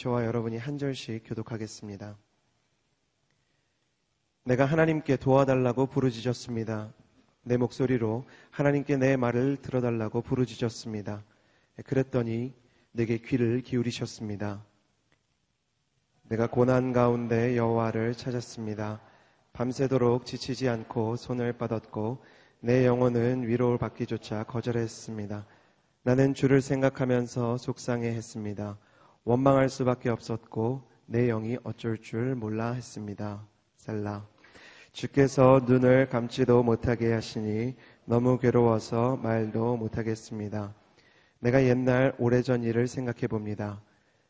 저와 여러분이 한 절씩 교독하겠습니다. 내가 하나님께 도와달라고 부르짖었습니다. 내 목소리로 하나님께 내 말을 들어달라고 부르짖었습니다. 그랬더니 내게 귀를 기울이셨습니다. 내가 고난 가운데 여호와를 찾았습니다. 밤새도록 지치지 않고 손을 뻗었고 내 영혼은 위로를 받기조차 거절했습니다. 나는 주를 생각하면서 속상해했습니다. 원망할 수밖에 없었고 내 영이 어쩔 줄 몰라 했습니다. 셀라. 주께서 눈을 감지도 못하게 하시니 너무 괴로워서 말도 못하겠습니다. 내가 옛날 오래전 일을 생각해 봅니다.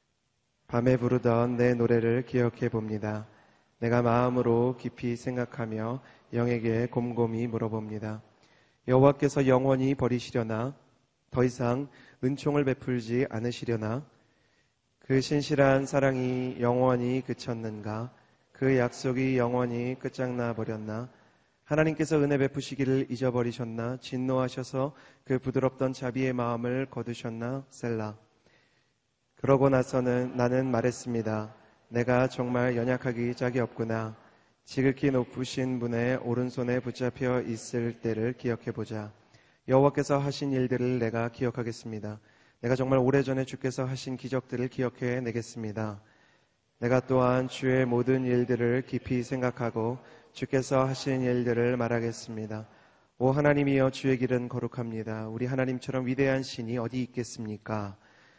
밤에 부르던 내 노래를 기억해 봅니다. 내가 마음으로 깊이 생각하며 영에게 곰곰이 물어봅니다. 여호와께서 영원히 버리시려나? 더 이상 은총을 베풀지 않으시려나? 그 신실한 사랑이 영원히 그쳤는가? 그 약속이 영원히 끝장나 버렸나? 하나님께서 은혜 베푸시기를 잊어버리셨나? 진노하셔서 그 부드럽던 자비의 마음을 거두셨나? 셀라. 그러고 나서는 나는 말했습니다. 내가 정말 연약하기 짝이 없구나. 지극히 높으신 분의 오른손에 붙잡혀 있을 때를 기억해보자. 여호와께서 하신 일들을 내가 기억하겠습니다. 내가 정말 오래전에 주께서 하신 기적들을 기억해내겠습니다. 내가 또한 주의 모든 일들을 깊이 생각하고 주께서 하신 일들을 말하겠습니다. 오 하나님이여, 주의 길은 거룩합니다. 우리 하나님처럼 위대한 신이 어디 있겠습니까?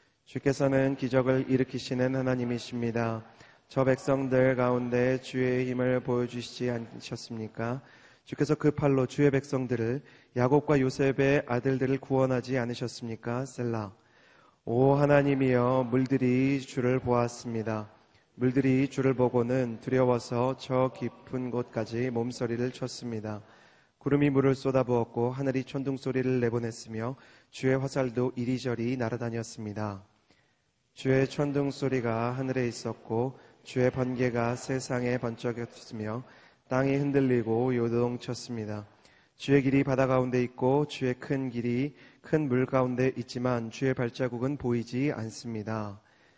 주께서는 기적을 일으키시는 하나님이십니다. 저 백성들 가운데 주의 힘을 보여주시지 않으셨습니까? 주께서 그 팔로 주의 백성들을, 야곱과 요셉의 아들들을 구원하지 않으셨습니까? 셀라. 오 하나님이여, 물들이 주를 보았습니다. 물들이 주를 보고는 두려워서 저 깊은 곳까지 몸서리를 쳤습니다. 구름이 물을 쏟아부었고 하늘이 천둥소리를 내보냈으며 주의 화살도 이리저리 날아다녔습니다. 주의 천둥소리가 하늘에 있었고 주의 번개가 세상에 번쩍였으며 땅이 흔들리고 요동쳤습니다. 주의 길이 바다 가운데 있고 주의 큰 길이 큰 물 가운데 있지만 주의 발자국은 보이지 않습니다.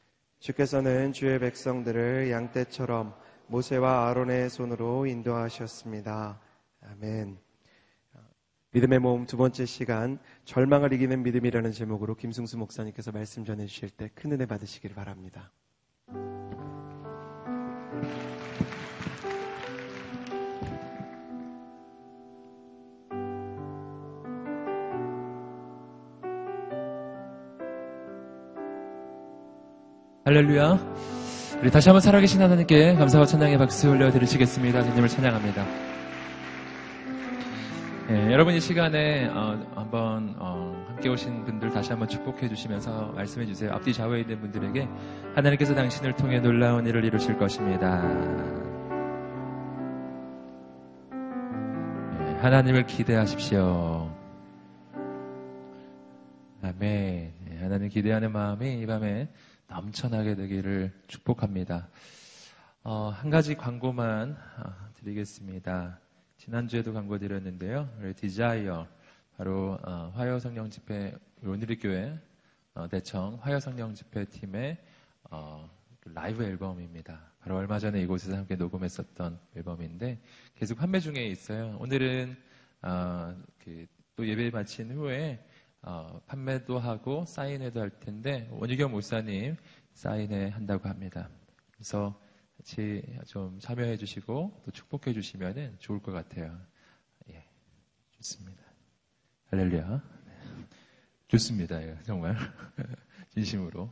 주께서는 주의 백성들을 양떼처럼 모세와 아론의 손으로 인도하셨습니다. 아멘. 믿음의 모험 두 번째 시간, 절망을 이기는 믿음이라는 제목으로 김승수 목사님께서 말씀 전해주실 때 큰 은혜 받으시길 바랍니다. 할렐루야. 우리 다시 한번 살아계신 하나님께 감사와 찬양의 박수 올려드리시겠습니다. 주님을 찬양합니다. 네, 여러분 이 시간에 한번 함께 오신 분들 다시 한번 축복해 주시면서 말씀해 주세요. 앞뒤 좌우에 있는 분들에게 하나님께서 당신을 통해 놀라운 일을 이루실 것입니다. 네, 하나님을 기대하십시오. 아멘. 네, 하나님 기대하는 마음이 이 밤에 넘쳐나게 되기를 축복합니다. 한 가지 광고만 드리겠습니다. 지난주에도 광고 드렸는데요. 디자이어, 바로 화요성령집회 오늘리교회 대청 화요성령집회팀의 라이브 앨범입니다. 바로 얼마 전에 이곳에서 함께 녹음했었던 앨범인데 계속 판매 중에 있어요. 오늘은 또 예배 마친 후에 판매도 하고 사인회도 할 텐데 원희경 목사님 사인회 한다고 합니다. 그래서 같이 좀 참여해 주시고 또 축복해 주시면 좋을 것 같아요. 예, 좋습니다. 할렐루야. 좋습니다. 예, 정말 진심으로.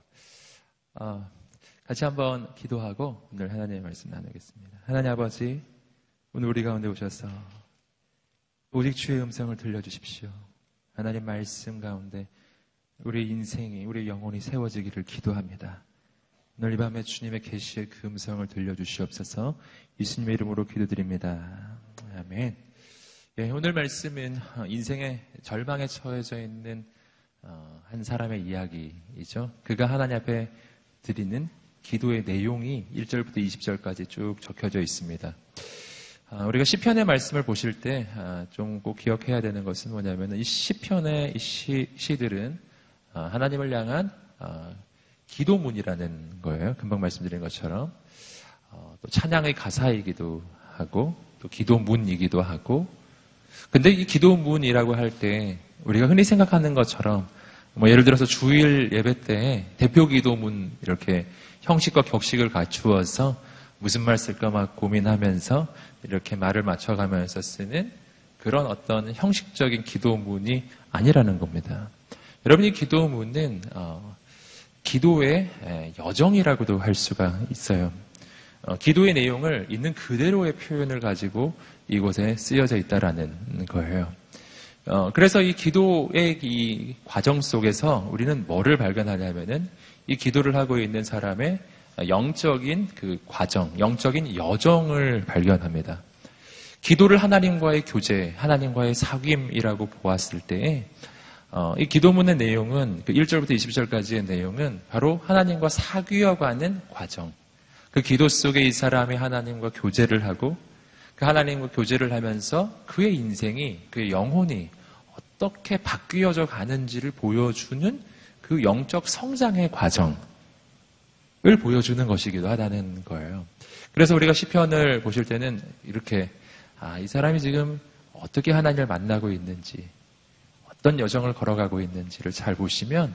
같이 한번 기도하고 오늘 하나님의 말씀 나누겠습니다. 하나님 아버지, 오늘 우리 가운데 오셔서 오직 주의 음성을 들려주십시오. 하나님 말씀 가운데 우리 인생이, 우리 영혼이 세워지기를 기도합니다. 오늘 이 밤에 주님의 계시의 그 음성을 들려주시옵소서. 예수님의 이름으로 기도드립니다. 아멘. 예, 오늘 말씀은 인생의 절망에 처해져 있는 한 사람의 이야기이죠. 그가 하나님 앞에 드리는 기도의 내용이 1절부터 20절까지 쭉 적혀져 있습니다. 우리가 시편의 말씀을 보실 때 좀 꼭 기억해야 되는 것은 뭐냐면 이 시편의 시들은 하나님을 향한 기도문이라는 거예요. 금방 말씀드린 것처럼. 또 찬양의 가사이기도 하고, 또 기도문이기도 하고. 근데 이 기도문이라고 할 때 우리가 흔히 생각하는 것처럼 예를 들어서 주일 예배 때 대표 기도문 이렇게 형식과 격식을 갖추어서 무슨 말 쓸까 막 고민하면서 이렇게 말을 맞춰가면서 쓰는 그런 어떤 형식적인 기도문이 아니라는 겁니다. 여러분, 이 기도문은 기도의 여정이라고도 할 수가 있어요. 기도의 내용을 있는 그대로의 표현을 가지고 이곳에 쓰여져 있다라는 거예요. 그래서 이 기도의 이 과정 속에서 우리는 뭐를 발견하냐면은 이 기도를 하고 있는 사람의 영적인 그 과정, 영적인 여정을 발견합니다. 기도를 하나님과의 교제, 하나님과의 사귐이라고 보았을 때에 이 기도문의 내용은 그 1절부터 20절까지의 내용은 바로 하나님과 사귀어가는 과정. 그 기도 속에 이 사람이 하나님과 교제를 하고 그 하나님과 교제를 하면서 그의 인생이, 그의 영혼이 어떻게 바뀌어져 가는지를 보여주는 그 영적 성장의 과정을 보여주는 것이기도 하다는 거예요. 그래서 우리가 시편을 보실 때는 이렇게 이 사람이 지금 어떻게 하나님을 만나고 있는지, 어떤 여정을 걸어가고 있는지를 잘 보시면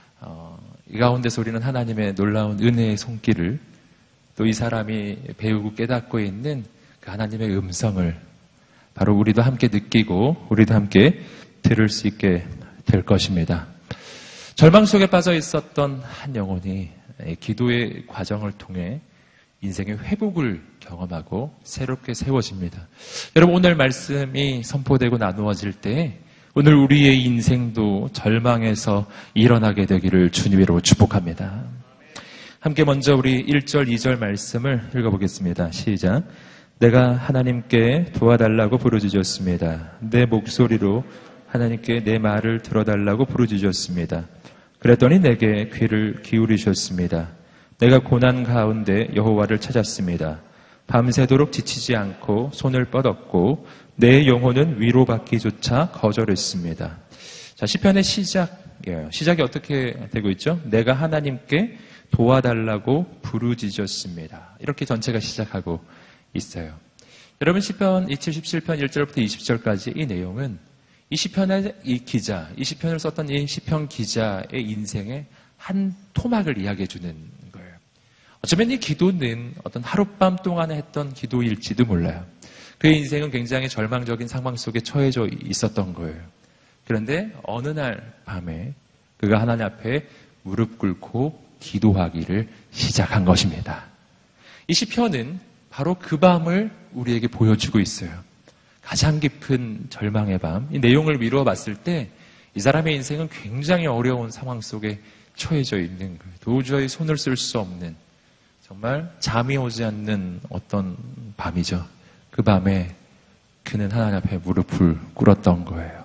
이 가운데서 우리는 하나님의 놀라운 은혜의 손길을, 또 이 사람이 배우고 깨닫고 있는 그 하나님의 음성을 바로 우리도 함께 느끼고 우리도 함께 들을 수 있게 될 것입니다. 절망 속에 빠져 있었던 한 영혼이 기도의 과정을 통해 인생의 회복을 경험하고 새롭게 세워집니다. 여러분, 오늘 말씀이 선포되고 나누어질 때 오늘 우리의 인생도 절망에서 일어나게 되기를 주님으로 축복합니다. 함께 먼저 우리 1절, 2절 말씀을 읽어보겠습니다. 시작. 내가 하나님께 도와달라고 부르짖었습니다. 내 목소리로 하나님께 내 말을 들어달라고 부르짖었습니다. 그랬더니 내게 귀를 기울이셨습니다. 내가 고난 가운데 여호와를 찾았습니다. 밤새도록 지치지 않고 손을 뻗었고 내 영혼은 위로받기조차 거절했습니다. 자, 시편의 시작이에요. 시작이 어떻게 되고 있죠? 내가 하나님께 도와달라고 부르짖었습니다. 이렇게 전체가 시작하고 있어요. 여러분, 시편 77편 1절부터 20절까지 이 내용은 이 시편의 이 기자, 이 시편을 썼던 이 시편 기자의 인생의 한 토막을 이야기해 주는 거예요. 어쩌면 이 기도는 어떤 하룻밤 동안에 했던 기도일지도 몰라요. 그의 인생은 굉장히 절망적인 상황 속에 처해져 있었던 거예요. 그런데 어느 날 밤에 그가 하나님 앞에 무릎 꿇고 기도하기를 시작한 것입니다. 이 시편은 바로 그 밤을 우리에게 보여주고 있어요. 가장 깊은 절망의 밤, 이 내용을 미루어 봤을 때 이 사람의 인생은 굉장히 어려운 상황 속에 처해져 있는 거예요. 도저히 손을 쓸 수 없는, 정말 잠이 오지 않는 어떤 밤이죠. 그 밤에 그는 하나님 앞에 무릎을 꿇었던 거예요.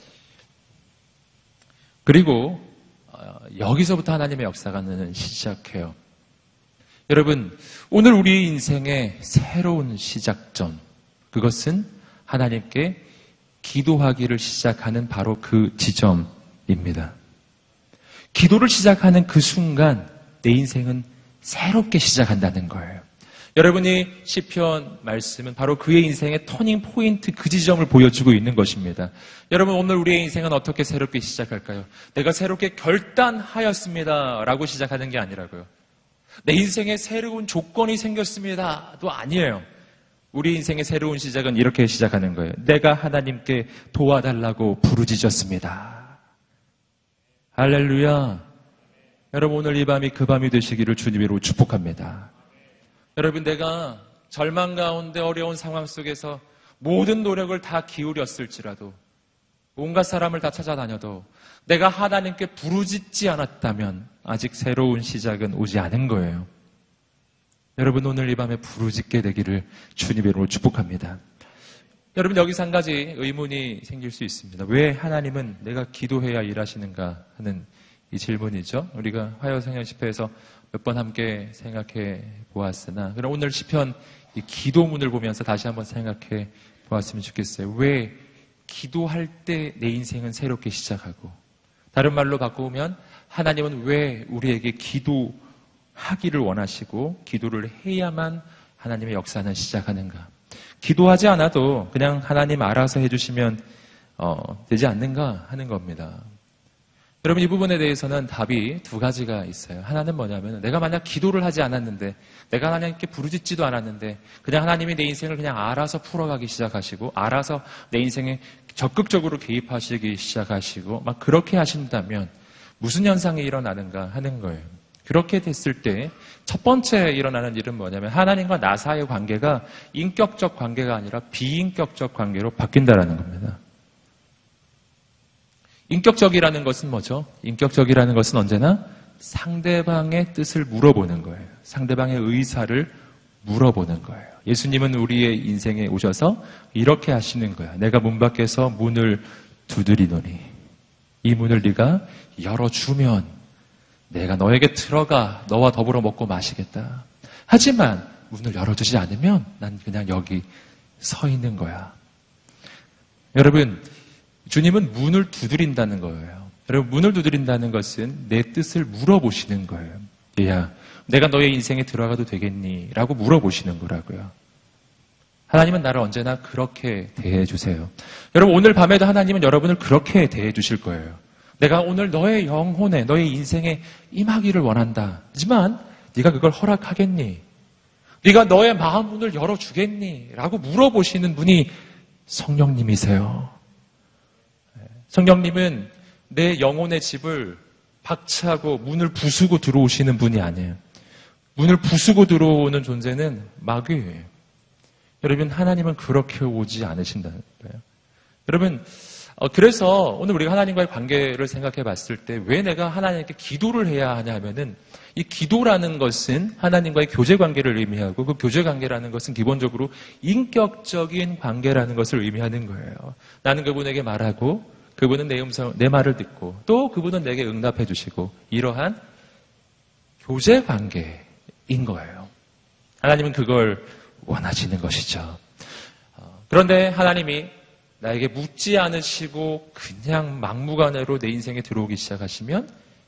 그리고 여기서부터 하나님의 역사가 시작해요. 여러분, 오늘 우리의 인생의 새로운 시작점, 그것은 하나님께 기도하기를 시작하는 바로 그 지점입니다. 기도를 시작하는 그 순간 내 인생은 새롭게 시작한다는 거예요. 여러분이 시편 말씀은 바로 그의 인생의 터닝 포인트, 그 지점을 보여주고 있는 것입니다. 여러분, 오늘 우리의 인생은 어떻게 새롭게 시작할까요? 내가 새롭게 결단하였습니다 라고 시작하는 게 아니라고요. 내 인생에 새로운 조건이 생겼습니다도 아니에요. 우리 인생의 새로운 시작은 이렇게 시작하는 거예요. 내가 하나님께 도와달라고 부르짖었습니다. 할렐루야. 여러분, 오늘 이 밤이 그 밤이 되시기를 주님으로 축복합니다. 여러분, 내가 절망 가운데 어려운 상황 속에서 모든 노력을 다 기울였을지라도, 온갖 사람을 다 찾아다녀도 내가 하나님께 부르짖지 않았다면 아직 새로운 시작은 오지 않은 거예요. 여러분, 오늘 이 밤에 부르짖게 되기를 주님의 이름으로 축복합니다. 여러분, 여기서 한 가지 의문이 생길 수 있습니다. 왜 하나님은 내가 기도해야 일하시는가 하는 이 질문이죠. 우리가 화요성령 집회에서 몇 번 함께 생각해 보았으나, 그럼 오늘 시편 이 기도문을 보면서 다시 한번 생각해 보았으면 좋겠어요. 왜 기도할 때 내 인생은 새롭게 시작하고, 다른 말로 바꾸면 하나님은 왜 우리에게 기도하기를 원하시고 기도를 해야만 하나님의 역사는 시작하는가? 기도하지 않아도 그냥 하나님 알아서 해주시면 되지 않는가 하는 겁니다. 여러분, 이 부분에 대해서는 답이 두 가지가 있어요. 하나는 뭐냐면 내가 만약 기도를 하지 않았는데, 내가 하나님께 부르짖지도 않았는데 그냥 하나님이 내 인생을 그냥 알아서 풀어가기 시작하시고 알아서 내 인생에 적극적으로 개입하시기 시작하시고 막 그렇게 하신다면 무슨 현상이 일어나는가 하는 거예요. 그렇게 됐을 때 첫 번째 일어나는 일은 뭐냐면 하나님과 나 사이의 관계가 인격적 관계가 아니라 비인격적 관계로 바뀐다라는 겁니다. 인격적이라는 것은 뭐죠? 인격적이라는 것은 언제나 상대방의 뜻을 물어보는 거예요. 상대방의 의사를 물어보는 거예요. 예수님은 우리의 인생에 오셔서 이렇게 하시는 거야. 내가 문 밖에서 문을 두드리노니 이 문을 네가 열어주면 내가 너에게 들어가 너와 더불어 먹고 마시겠다. 하지만 문을 열어주지 않으면 난 그냥 여기 서 있는 거야. 여러분, 주님은 문을 두드린다는 거예요. 여러분, 문을 두드린다는 것은 내 뜻을 물어보시는 거예요. 얘야, 내가 너의 인생에 들어가도 되겠니? 라고 물어보시는 거라고요. 하나님은 나를 언제나 그렇게 대해주세요. 여러분, 오늘 밤에도 하나님은 여러분을 그렇게 대해주실 거예요. 내가 오늘 너의 영혼에, 너의 인생에 임하기를 원한다. 하지만 네가 그걸 허락하겠니? 네가 너의 마음 문을 열어주겠니? 라고 물어보시는 분이 성령님이세요. 성령님은 내 영혼의 집을 박차고 문을 부수고 들어오시는 분이 아니에요. 문을 부수고 들어오는 존재는 마귀예요. 여러분, 하나님은 그렇게 오지 않으신다는 거예요. 여러분, 그래서 오늘 우리가 하나님과의 관계를 생각해 봤을 때 왜 내가 하나님께 기도를 해야 하냐 하면은 이 기도라는 것은 하나님과의 교제 관계를 의미하고 그 교제 관계라는 것은 기본적으로 인격적인 관계라는 것을 의미하는 거예요. 나는 그분에게 말하고 그분은 내 말을 듣고 또 그분은 내게 응답해 주시고 이러한 교제 관계인 거예요. 하나님은 그걸 원하시는 것이죠. 그런데 하나님이 나에게 묻지 않으시고 그냥 막무가내로 내 인생에 들어오기 시작하시면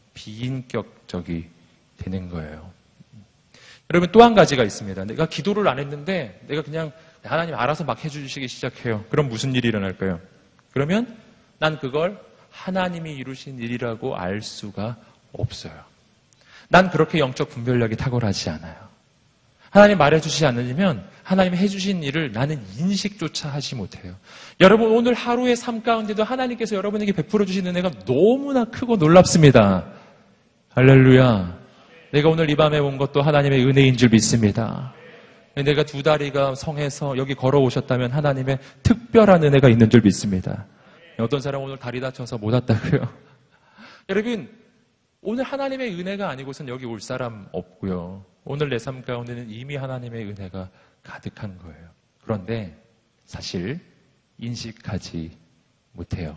비인격적이 되는 거예요. 여러분, 또 한 가지가 있습니다. 내가 기도를 안 했는데 내가 그냥 하나님 알아서 막 해주시기 시작해요. 그럼 무슨 일이 일어날까요? 그러면 난 그걸 하나님이 이루신 일이라고 알 수가 없어요. 난 그렇게 영적 분별력이 탁월하지 않아요. 하나님 말해주시지 않으면 하나님이 해주신 일을 나는 인식조차 하지 못해요. 여러분, 오늘 하루의 삶 가운데도 하나님께서 여러분에게 베풀어 주신 은혜가 너무나 크고 놀랍습니다. 할렐루야. 내가 오늘 이 밤에 온 것도 하나님의 은혜인 줄 믿습니다. 내가 두 다리가 성해서 여기 걸어오셨다면 하나님의 특별한 은혜가 있는 줄 믿습니다. 어떤 사람은 오늘 다리 다쳐서 못 왔다고요. 여러분, 오늘 하나님의 은혜가 아니고선 여기 올 사람 없고요. 오늘 내 삶 가운데는 이미 하나님의 은혜가 가득한 거예요. 그런데 사실 인식하지 못해요.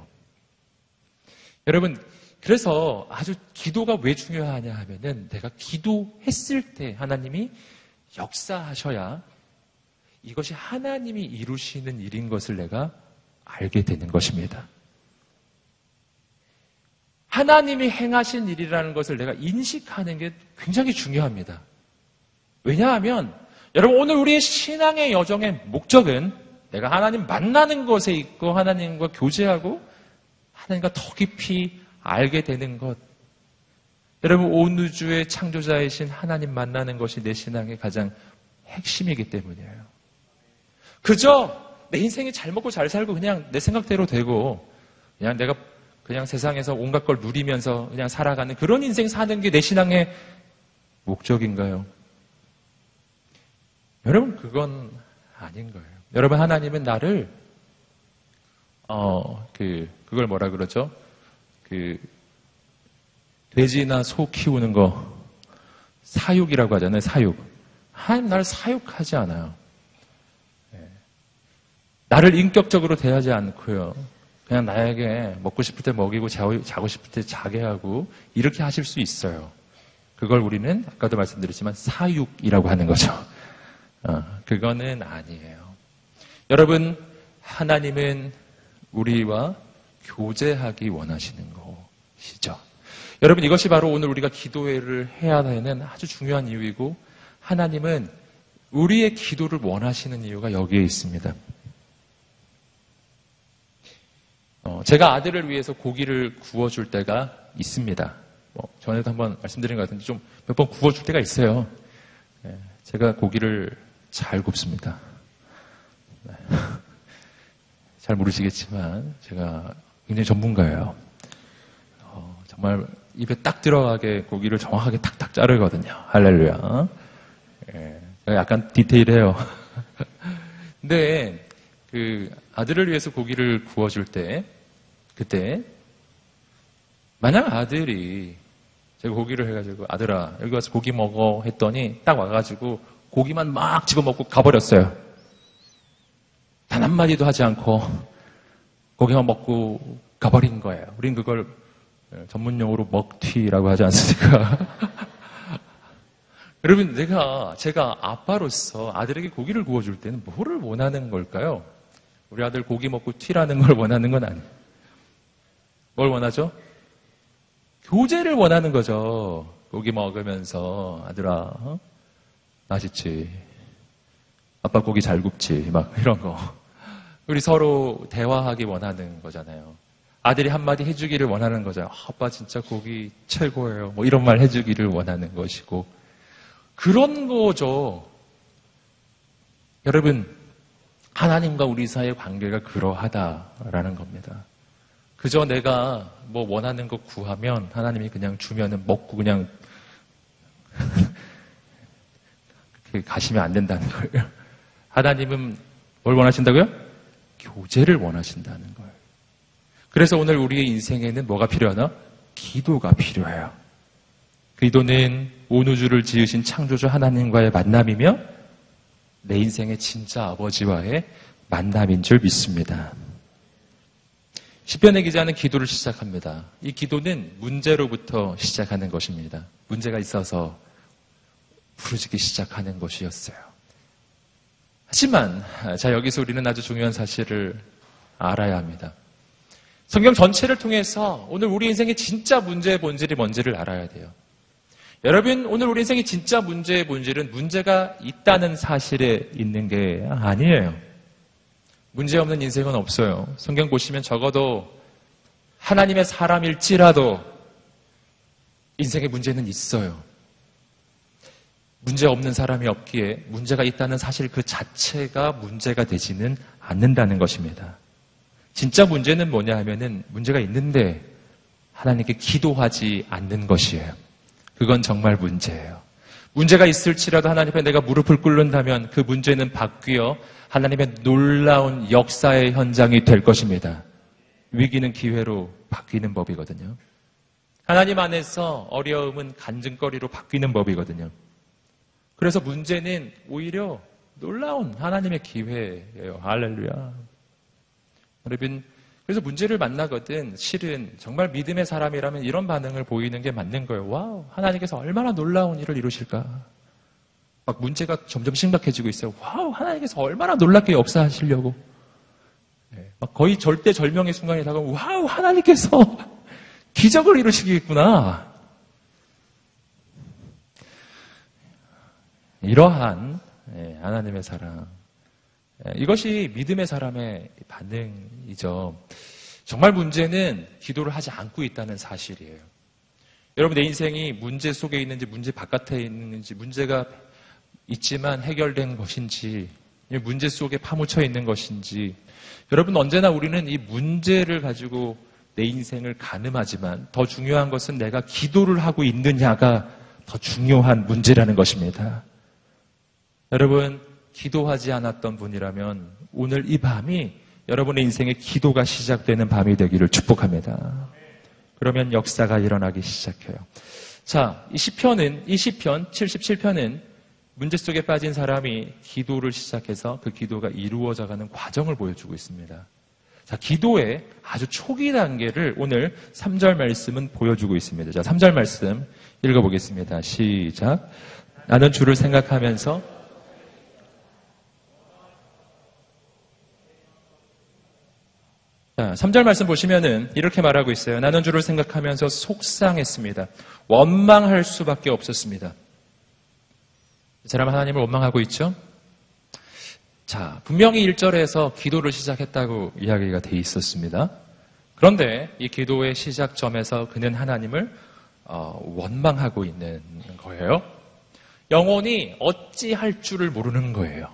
여러분, 그래서 아주 기도가 왜 중요하냐 하면은 내가 기도했을 때 하나님이 역사하셔야 이것이 하나님이 이루시는 일인 것을 내가 알게 되는 것입니다. 하나님이 행하신 일이라는 것을 내가 인식하는 게 굉장히 중요합니다. 왜냐하면 여러분, 오늘 우리의 신앙의 여정의 목적은 내가 하나님 만나는 것에 있고 하나님과 교제하고 하나님과 더 깊이 알게 되는 것. 여러분, 온 우주의 창조자이신 하나님 만나는 것이 내 신앙의 가장 핵심이기 때문이에요. 그저 내 인생이 잘 먹고 잘 살고 그냥 내 생각대로 되고 그냥 내가 그냥 세상에서 온갖 걸 누리면서 그냥 살아가는 그런 인생 사는 게 내 신앙의 목적인가요? 여러분, 그건 아닌 거예요. 여러분, 하나님은 나를 그걸 뭐라 그러죠? 돼지나 소 키우는 거 사육이라고 하잖아요. 사육. 하나님 나를 사육하지 않아요. 나를 인격적으로 대하지 않고요. 그냥 나에게 먹고 싶을 때 먹이고 자고 싶을 때 자게 하고 이렇게 하실 수 있어요. 그걸 우리는 아까도 말씀드렸지만 사육이라고 하는 거죠. 그거는 아니에요. 여러분, 하나님은 우리와 교제하기 원하시는 것이죠. 여러분, 이것이 바로 오늘 우리가 기도회를 해야 되는 아주 중요한 이유이고, 하나님은 우리의 기도를 원하시는 이유가 여기에 있습니다. 제가 아들을 위해서 고기를 구워줄 때가 있습니다. 전에도 한번 말씀드린 것 같은데 좀 몇 번 구워줄 때가 있어요. 제가 고기를 잘 굽습니다. 잘 모르시겠지만 제가 굉장히 전문가예요. 정말 입에 딱 들어가게 고기를 정확하게 탁탁 자르거든요. 할렐루야. 제가 약간 디테일해요. 근데 그 아들을 위해서 고기를 구워줄 때 그때 만약 아들이 제가 고기를 해가지고 아들아 여기 와서 고기 먹어 했더니 딱 와가지고 고기만 막 집어먹고 가버렸어요. 단 한마디도 하지 않고 고기만 먹고 가버린 거예요. 우린 그걸 전문용어로 먹튀라고 하지 않습니까? 여러분, 제가 아빠로서 아들에게 고기를 구워줄 때는 뭐를 원하는 걸까요? 우리 아들 고기 먹고 튀라는 걸 원하는 건 아니에요. 뭘 원하죠? 교제를 원하는 거죠. 고기 먹으면서 아들아, 맛있지? 아빠 고기 잘 굽지? 막 이런 거. 우리 서로 대화하기 원하는 거잖아요. 아들이 한마디 해주기를 원하는 거죠. 아빠 진짜 고기 최고예요. 뭐 이런 말 해주기를 원하는 것이고. 그런 거죠. 여러분, 하나님과 우리 사이의 관계가 그러하다라는 겁니다. 그저 내가 뭐 원하는 거 구하면 하나님이 그냥 주면은 먹고 그냥 그렇게 가시면 안 된다는 거예요. 하나님은 뭘 원하신다고요? 교제를 원하신다는 거예요. 그래서 오늘 우리의 인생에는 뭐가 필요하나? 기도가 필요해요. 기도는 온 우주를 지으신 창조주 하나님과의 만남이며 내 인생의 진짜 아버지와의 만남인 줄 믿습니다. 시편의 기자는 기도를 시작합니다. 이 기도는 문제로부터 시작하는 것입니다. 문제가 있어서 부르짖기 시작하는 것이었어요. 하지만 자 여기서 우리는 아주 중요한 사실을 알아야 합니다. 성경 전체를 통해서 오늘 우리 인생의 진짜 문제의 본질이 뭔지를 알아야 돼요. 여러분, 오늘 우리 인생의 진짜 문제의 본질은 문제가 있다는 사실에 있는 게 아니에요. 문제 없는 인생은 없어요. 성경 보시면 적어도 하나님의 사람일지라도 인생에 문제는 있어요. 문제 없는 사람이 없기에 문제가 있다는 사실 그 자체가 문제가 되지는 않는다는 것입니다. 진짜 문제는 뭐냐 하면은 문제가 있는데 하나님께 기도하지 않는 것이에요. 그건 정말 문제예요. 문제가 있을지라도 하나님 앞에 내가 무릎을 꿇는다면 그 문제는 바뀌어 하나님의 놀라운 역사의 현장이 될 것입니다. 위기는 기회로 바뀌는 법이거든요. 하나님 안에서 어려움은 간증거리로 바뀌는 법이거든요. 그래서 문제는 오히려 놀라운 하나님의 기회예요. 할렐루야. 여러분, 그래서 문제를 만나거든 실은 정말 믿음의 사람이라면 이런 반응을 보이는 게 맞는 거예요. 와우, 하나님께서 얼마나 놀라운 일을 이루실까. 막 문제가 점점 심각해지고 있어요. 와우, 하나님께서 얼마나 놀랍게 역사하시려고. 막 거의 절대절명의 순간이 다가오면 와우, 하나님께서 기적을 이루시겠구나. 이러한 하나님의 사랑. 이것이 믿음의 사람의 반응이죠. 정말 문제는 기도를 하지 않고 있다는 사실이에요. 여러분, 내 인생이 문제 속에 있는지 문제 바깥에 있는지, 문제가 있지만 해결된 것인지, 문제 속에 파묻혀 있는 것인지, 여러분, 언제나 우리는 이 문제를 가지고 내 인생을 가늠하지만 더 중요한 것은 내가 기도를 하고 있느냐가 더 중요한 문제라는 것입니다. 여러분, 기도하지 않았던 분이라면 오늘 이 밤이 여러분의 인생에 기도가 시작되는 밤이 되기를 축복합니다. 그러면 역사가 일어나기 시작해요. 자, 이 시편 77편은 문제 속에 빠진 사람이 기도를 시작해서 그 기도가 이루어져가는 과정을 보여주고 있습니다. 자, 기도의 아주 초기 단계를 오늘 3절 말씀은 보여주고 있습니다. 자, 3절 말씀 읽어보겠습니다. 시작. 나는 주를 생각하면서 자, 3절 말씀 보시면은 이렇게 말하고 있어요. 나는 주를 생각하면서 속상했습니다. 원망할 수밖에 없었습니다. 이 사람 하나님을 원망하고 있죠? 자, 분명히 1절에서 기도를 시작했다고 이야기가 돼 있었습니다. 그런데 이 기도의 시작점에서 그는 하나님을 원망하고 있는 거예요. 영혼이 어찌할 줄을 모르는 거예요.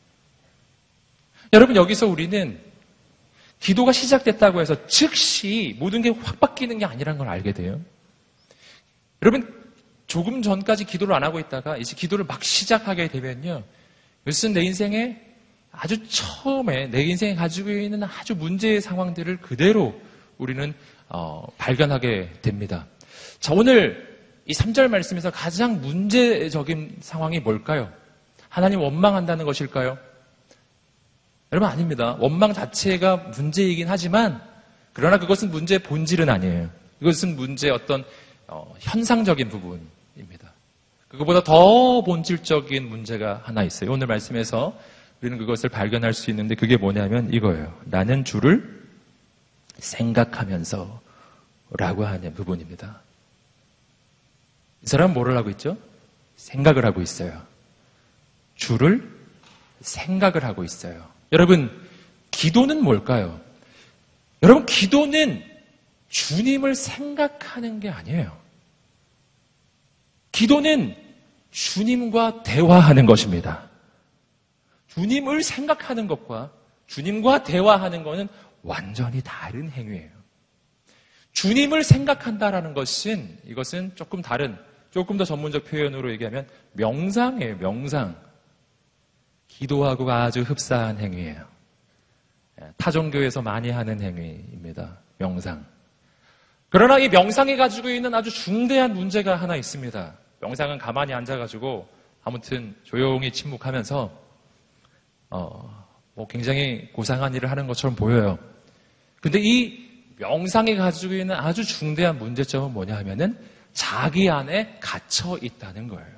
여러분, 여기서 우리는 기도가 시작됐다고 해서 즉시 모든 게 확 바뀌는 게 아니라는 걸 알게 돼요. 여러분, 조금 전까지 기도를 안 하고 있다가 이제 기도를 막 시작하게 되면요, 이것은 내 인생에 아주 처음에 내 인생에 가지고 있는 아주 문제의 상황들을 그대로 우리는 발견하게 됩니다. 자, 오늘 이 3절 말씀에서 가장 문제적인 상황이 뭘까요? 하나님 원망한다는 것일까요? 여러분, 아닙니다. 원망 자체가 문제이긴 하지만 그러나 그것은 문제의 본질은 아니에요. 이것은 문제의 어떤 현상적인 부분입니다. 그것보다 더 본질적인 문제가 하나 있어요. 오늘 말씀에서 우리는 그것을 발견할 수 있는데 그게 뭐냐면 이거예요. 나는 주를 생각하면서 라고 하는 부분입니다. 이 사람은 뭐를 하고 있죠? 생각을 하고 있어요. 주를 생각을 하고 있어요. 여러분, 기도는 뭘까요? 여러분, 기도는 주님을 생각하는 게 아니에요. 기도는 주님과 대화하는 것입니다. 주님을 생각하는 것과 주님과 대화하는 것은 완전히 다른 행위예요. 주님을 생각한다라는 것은 이것은 조금 더 전문적 표현으로 얘기하면 명상이에요. 명상. 기도하고 아주 흡사한 행위예요. 타종교에서 많이 하는 행위입니다. 명상. 그러나 이 명상이 가지고 있는 아주 중대한 문제가 하나 있습니다. 명상은 가만히 앉아가지고 아무튼 조용히 침묵하면서 굉장히 고상한 일을 하는 것처럼 보여요. 근데 이 명상이 가지고 있는 아주 중대한 문제점은 뭐냐 하면은 자기 안에 갇혀 있다는 거예요.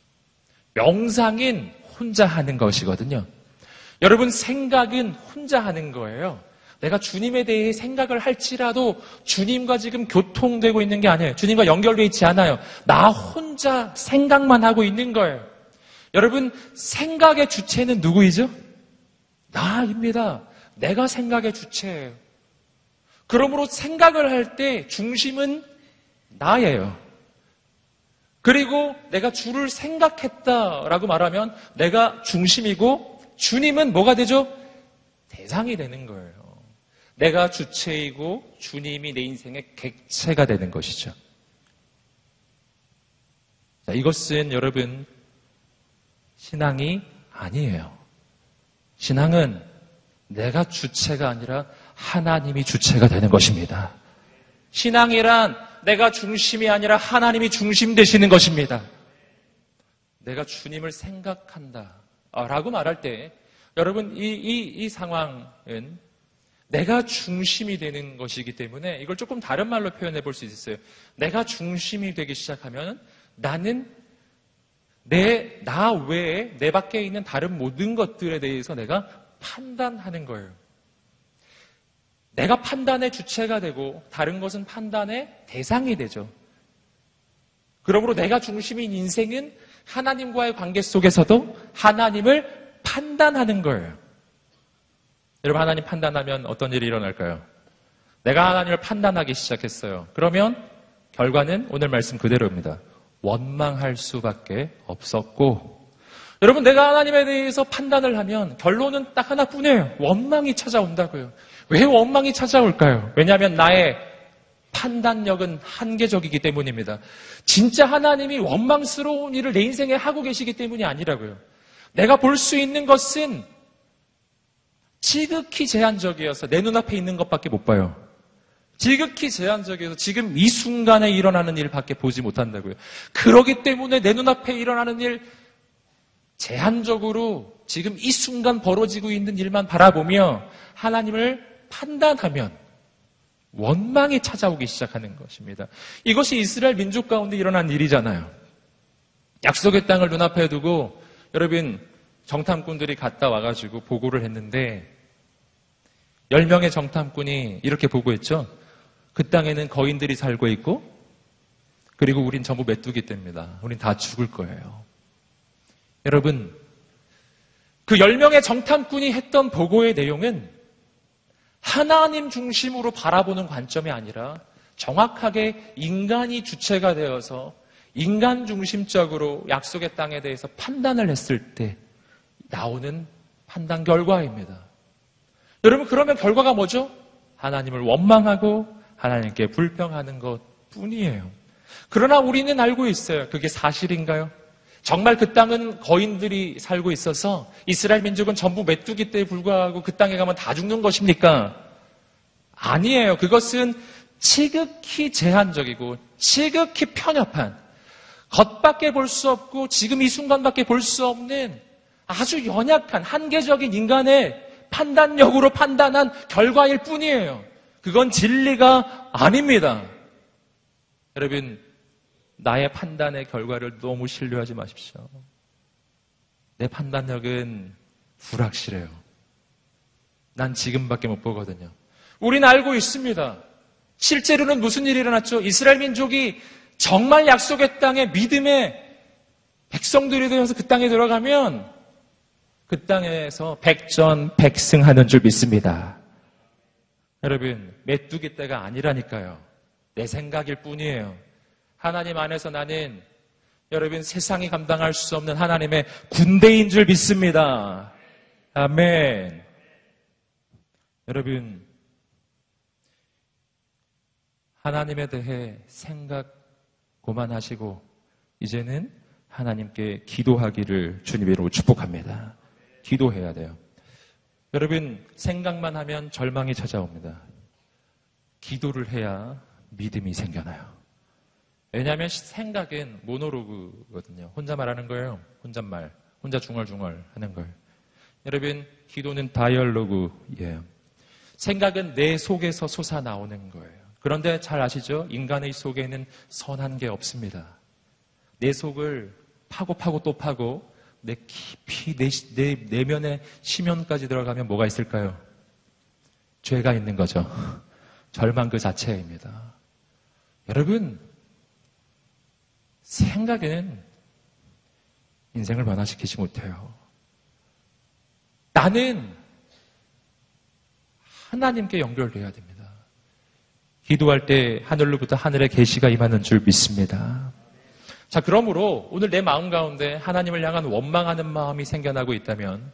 명상인 혼자 하는 것이거든요. 여러분, 생각은 혼자 하는 거예요. 내가 주님에 대해 생각을 할지라도 주님과 지금 교통되고 있는 게 아니에요. 주님과 연결되어 있지 않아요. 나 혼자 생각만 하고 있는 거예요. 여러분, 생각의 주체는 누구이죠? 나입니다. 내가 생각의 주체예요. 그러므로 생각을 할 때 중심은 나예요. 그리고 내가 주를 생각했다라고 말하면 내가 중심이고 주님은 뭐가 되죠? 대상이 되는 거예요. 내가 주체이고 주님이 내 인생의 객체가 되는 것이죠. 자, 이것은 여러분 신앙이 아니에요. 신앙은 내가 주체가 아니라 하나님이 주체가 되는 것입니다. 신앙이란 내가 중심이 아니라 하나님이 중심 되시는 것입니다. 내가 주님을 생각한다 라고 말할 때 여러분 이 상황은 내가 중심이 되는 것이기 때문에 이걸 조금 다른 말로 표현해 볼 수 있어요. 내가 중심이 되기 시작하면 나는 나 외에 내 밖에 있는 다른 모든 것들에 대해서 내가 판단하는 거예요. 내가 판단의 주체가 되고 다른 것은 판단의 대상이 되죠. 그러므로 내가 중심인 인생은 하나님과의 관계 속에서도 하나님을 판단하는 거예요. 여러분, 하나님 판단하면 어떤 일이 일어날까요? 내가 하나님을 판단하기 시작했어요. 그러면 결과는 오늘 말씀 그대로입니다. 원망할 수밖에 없었고, 여러분, 내가 하나님에 대해서 판단을 하면 결론은 딱 하나뿐이에요. 원망이 찾아온다고요. 왜 원망이 찾아올까요? 왜냐하면 나의 판단력은 한계적이기 때문입니다. 진짜 하나님이 원망스러운 일을 내 인생에 하고 계시기 때문이 아니라고요. 내가 볼 수 있는 것은 지극히 제한적이어서 내 눈앞에 있는 것밖에 못 봐요. 지극히 제한적이어서 지금 이 순간에 일어나는 일밖에 보지 못한다고요. 그러기 때문에 내 눈앞에 일어나는 일, 제한적으로 지금 이 순간 벌어지고 있는 일만 바라보며 하나님을 판단하면 원망이 찾아오기 시작하는 것입니다. 이것이 이스라엘 민족 가운데 일어난 일이잖아요. 약속의 땅을 눈앞에 두고 여러분 정탐꾼들이 갔다 와가지고 보고를 했는데 10명의 정탐꾼이 이렇게 보고했죠. 그 땅에는 거인들이 살고 있고 그리고 우린 전부 메뚜기 떼입니다. 우린 다 죽을 거예요. 여러분, 그 10명의 정탐꾼이 했던 보고의 내용은 하나님 중심으로 바라보는 관점이 아니라 정확하게 인간이 주체가 되어서 인간 중심적으로 약속의 땅에 대해서 판단을 했을 때 나오는 판단 결과입니다. 여러분, 그러면 결과가 뭐죠? 하나님을 원망하고 하나님께 불평하는 것 뿐이에요. 그러나 우리는 알고 있어요. 그게 사실인가요? 정말 그 땅은 거인들이 살고 있어서 이스라엘 민족은 전부 메뚜기 떼에 불과하고 그 땅에 가면 다 죽는 것입니까? 아니에요. 그것은 지극히 제한적이고 지극히 편협한 겉밖에 볼 수 없고 지금 이 순간밖에 볼 수 없는 아주 연약한 한계적인 인간의 판단력으로 판단한 결과일 뿐이에요. 그건 진리가 아닙니다. 여러분, 나의 판단의 결과를 너무 신뢰하지 마십시오. 내 판단력은 불확실해요. 난 지금밖에 못 보거든요. 우리는 알고 있습니다. 실제로는 무슨 일이 일어났죠? 이스라엘 민족이 정말 약속의 땅에 믿음의 백성들이 되어서 그 땅에 들어가면 그 땅에서 백전백승하는 줄 믿습니다. 여러분, 메뚜기 떼가 아니라니까요. 내 생각일 뿐이에요. 하나님 안에서 나는 여러분 세상이 감당할 수 없는 하나님의 군대인 줄 믿습니다. 아멘. 여러분, 하나님에 대해 생각 그만하시고 이제는 하나님께 기도하기를 주님의 이름으로 축복합니다. 기도해야 돼요. 여러분, 생각만 하면 절망이 찾아옵니다. 기도를 해야 믿음이 생겨나요. 왜냐하면 생각은 모노로그거든요. 혼자 말하는 거예요. 혼잣말. 혼자 중얼중얼 하는 걸. 여러분, 기도는 다이얼로그예요. 생각은 내 속에서 솟아나오는 거예요. 그런데 잘 아시죠? 인간의 속에는 선한 게 없습니다. 내 속을 파고 또 파고 내 깊이 내 내면의 심연까지 들어가면 뭐가 있을까요? 죄가 있는 거죠. 절망 그 자체입니다. 여러분, 생각은 인생을 변화시키지 못해요. 나는 하나님께 연결돼야 됩니다. 기도할 때 하늘로부터 하늘의 계시가 임하는 줄 믿습니다. 자, 그러므로 오늘 내 마음 가운데 하나님을 향한 원망하는 마음이 생겨나고 있다면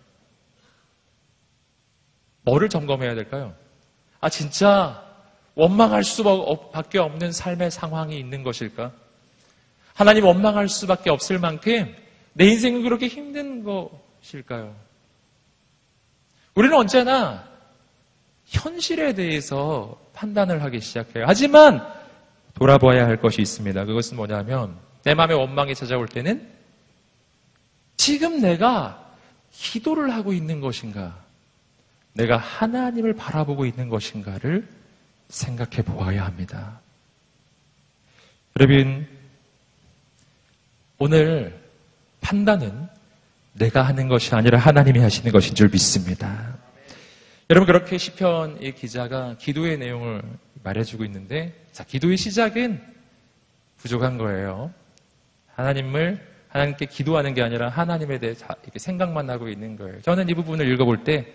뭐를 점검해야 될까요? 아, 진짜 원망할 수밖에 없는 삶의 상황이 있는 것일까? 하나님 원망할 수밖에 없을 만큼 내 인생은 그렇게 힘든 것일까요? 우리는 언제나 현실에 대해서 판단을 하기 시작해요. 하지만 돌아봐야 할 것이 있습니다. 그것은 뭐냐면 내 마음에 원망이 찾아올 때는 지금 내가 기도를 하고 있는 것인가? 내가 하나님을 바라보고 있는 것인가를 생각해 보아야 합니다. 여러분, 오늘 판단은 내가 하는 것이 아니라 하나님이 하시는 것인 줄 믿습니다. 여러분, 그렇게 시편의 기자가 기도의 내용을 말해주고 있는데, 자, 기도의 시작은 부족한 거예요. 하나님께 기도하는 게 아니라 하나님에 대해 이렇게 생각만 하고 있는 거예요. 저는 이 부분을 읽어볼 때,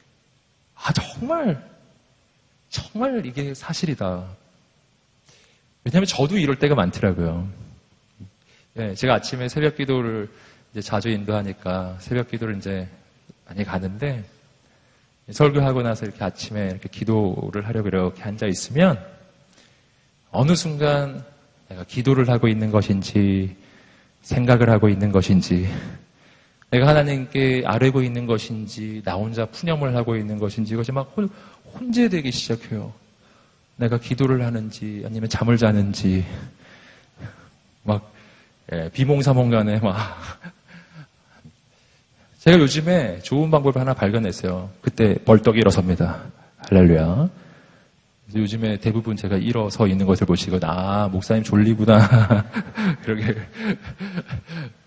정말 이게 사실이다. 왜냐하면 저도 이럴 때가 많더라고요. 네, 제가 아침에 새벽 기도를 이제 자주 인도하니까 새벽 기도를 이제 많이 가는데, 설교하고 나서 이렇게 아침에 이렇게 기도를 하려고 이렇게 앉아 있으면 어느 순간 내가 기도를 하고 있는 것인지 생각을 하고 있는 것인지 내가 하나님께 아뢰고 있는 것인지 나 혼자 푸념을 하고 있는 것인지 이것이 막 혼재되기 시작해요. 내가 기도를 하는지 아니면 잠을 자는지 막 비몽사몽간에 막 제가 요즘에 좋은 방법을 하나 발견했어요. 그때 벌떡 일어섭니다. 할렐루야. 요즘에 대부분 제가 일어서 있는 것을 보시거든. 아, 목사님 졸리구나. 그러게.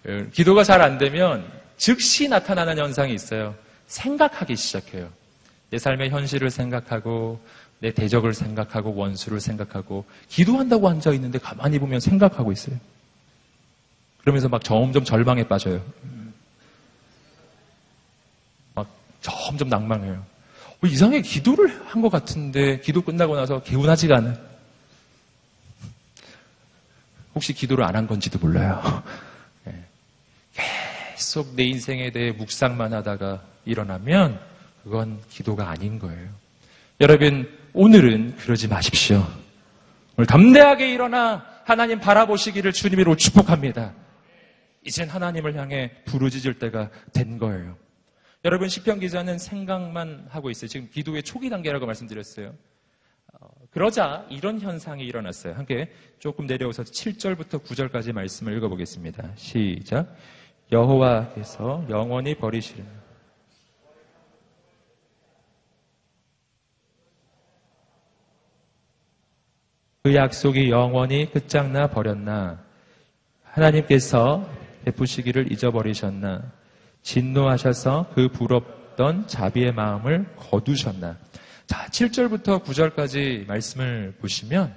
기도가 잘 안 되면 즉시 나타나는 현상이 있어요. 생각하기 시작해요. 제 삶의 현실을 생각하고 내 대적을 생각하고 원수를 생각하고 기도한다고 앉아있는데 가만히 보면 생각하고 있어요. 그러면서 막 점점 절망에 빠져요. 막 점점 낭망해요. 이상하게 기도를 한 것 같은데 기도 끝나고 나서 개운하지가 않아요. 혹시 기도를 안 한 건지도 몰라요. 계속 내 인생에 대해 묵상만 하다가 일어나면 그건 기도가 아닌 거예요. 여러분, 오늘은 그러지 마십시오. 오늘 담대하게 일어나 하나님 바라보시기를 주님으로 축복합니다. 이젠 하나님을 향해 부르짖을 때가 된 거예요. 여러분, 시편 기자는 생각만 하고 있어요. 지금 기도의 초기 단계라고 말씀드렸어요. 그러자 이런 현상이 일어났어요. 함께 조금 내려오서 7절부터 9절까지 말씀을 읽어보겠습니다. 시작. 여호와께서 영원히 버리시리라. 그 약속이 영원히 끝장나 버렸나? 하나님께서 베푸시기를 잊어버리셨나? 진노하셔서 그 부럽던 자비의 마음을 거두셨나? 자, 7절부터 9절까지 말씀을 보시면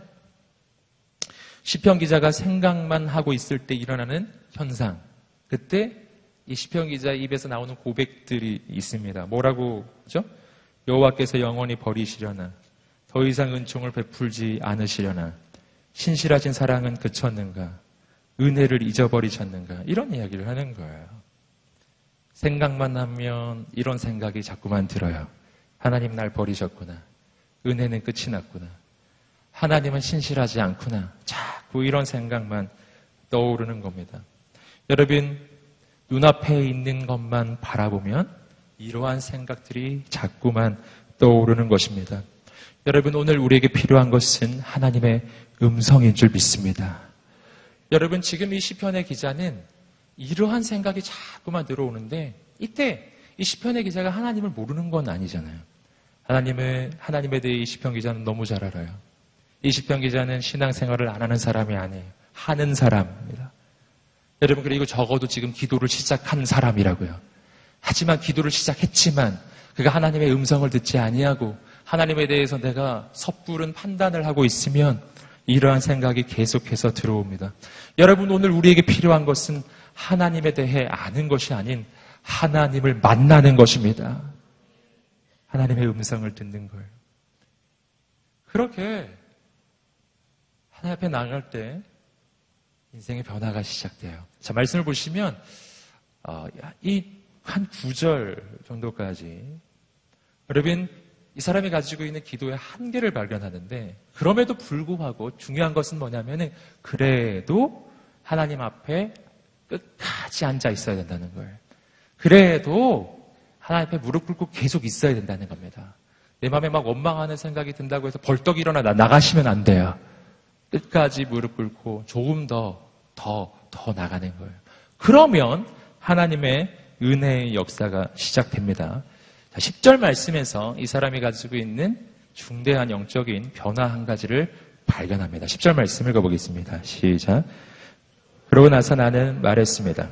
시편 기자가 생각만 하고 있을 때 일어나는 현상, 그때 이 시편 기자의 입에서 나오는 고백들이 있습니다. 뭐라고 하죠? 여호와께서 영원히 버리시려나? 더 이상 은총을 베풀지 않으시려나? 신실하신 사랑은 그쳤는가? 은혜를 잊어버리셨는가? 이런 이야기를 하는 거예요. 생각만 하면 이런 생각이 자꾸만 들어요. 하나님 날 버리셨구나. 은혜는 끝이 났구나. 하나님은 신실하지 않구나. 자꾸 이런 생각만 떠오르는 겁니다. 여러분, 눈앞에 있는 것만 바라보면 이러한 생각들이 자꾸만 떠오르는 것입니다. 여러분, 오늘 우리에게 필요한 것은 하나님의 음성인 줄 믿습니다. 여러분, 지금 이 시편의 기자는 이러한 생각이 자꾸만 들어오는데 이때 이 시편의 기자가 하나님을 모르는 건 아니잖아요. 하나님에 대해 이 시편 기자는 너무 잘 알아요. 이 시편 기자는 신앙생활을 안 하는 사람이 아니에요. 하는 사람입니다. 여러분, 그리고 적어도 지금 기도를 시작한 사람이라고요. 하지만 기도를 시작했지만 그가 하나님의 음성을 듣지 아니하고 하나님에 대해서 내가 섣부른 판단을 하고 있으면 이러한 생각이 계속해서 들어옵니다. 여러분, 오늘 우리에게 필요한 것은 하나님에 대해 아는 것이 아닌 하나님을 만나는 것입니다. 하나님의 음성을 듣는 거예요. 그렇게 하나님 앞에 나갈 때 인생의 변화가 시작돼요. 자, 말씀을 보시면 이 한 9절 정도까지 여러분, 이 사람이 가지고 있는 기도의 한계를 발견하는데 그럼에도 불구하고 중요한 것은 뭐냐면은 그래도 하나님 앞에 끝까지 앉아 있어야 된다는 거예요. 그래도 하나님 앞에 무릎 꿇고 계속 있어야 된다는 겁니다. 내 마음에 막 원망하는 생각이 든다고 해서 벌떡 일어나 나가시면 안 돼요. 끝까지 무릎 꿇고 조금 더 나가는 거예요. 그러면 하나님의 은혜의 역사가 시작됩니다. 자, 10절 말씀에서 이 사람이 가지고 있는 중대한 영적인 변화 한 가지를 발견합니다. 10절 말씀 읽어보겠습니다. 시작. 그러고 나서 나는 말했습니다.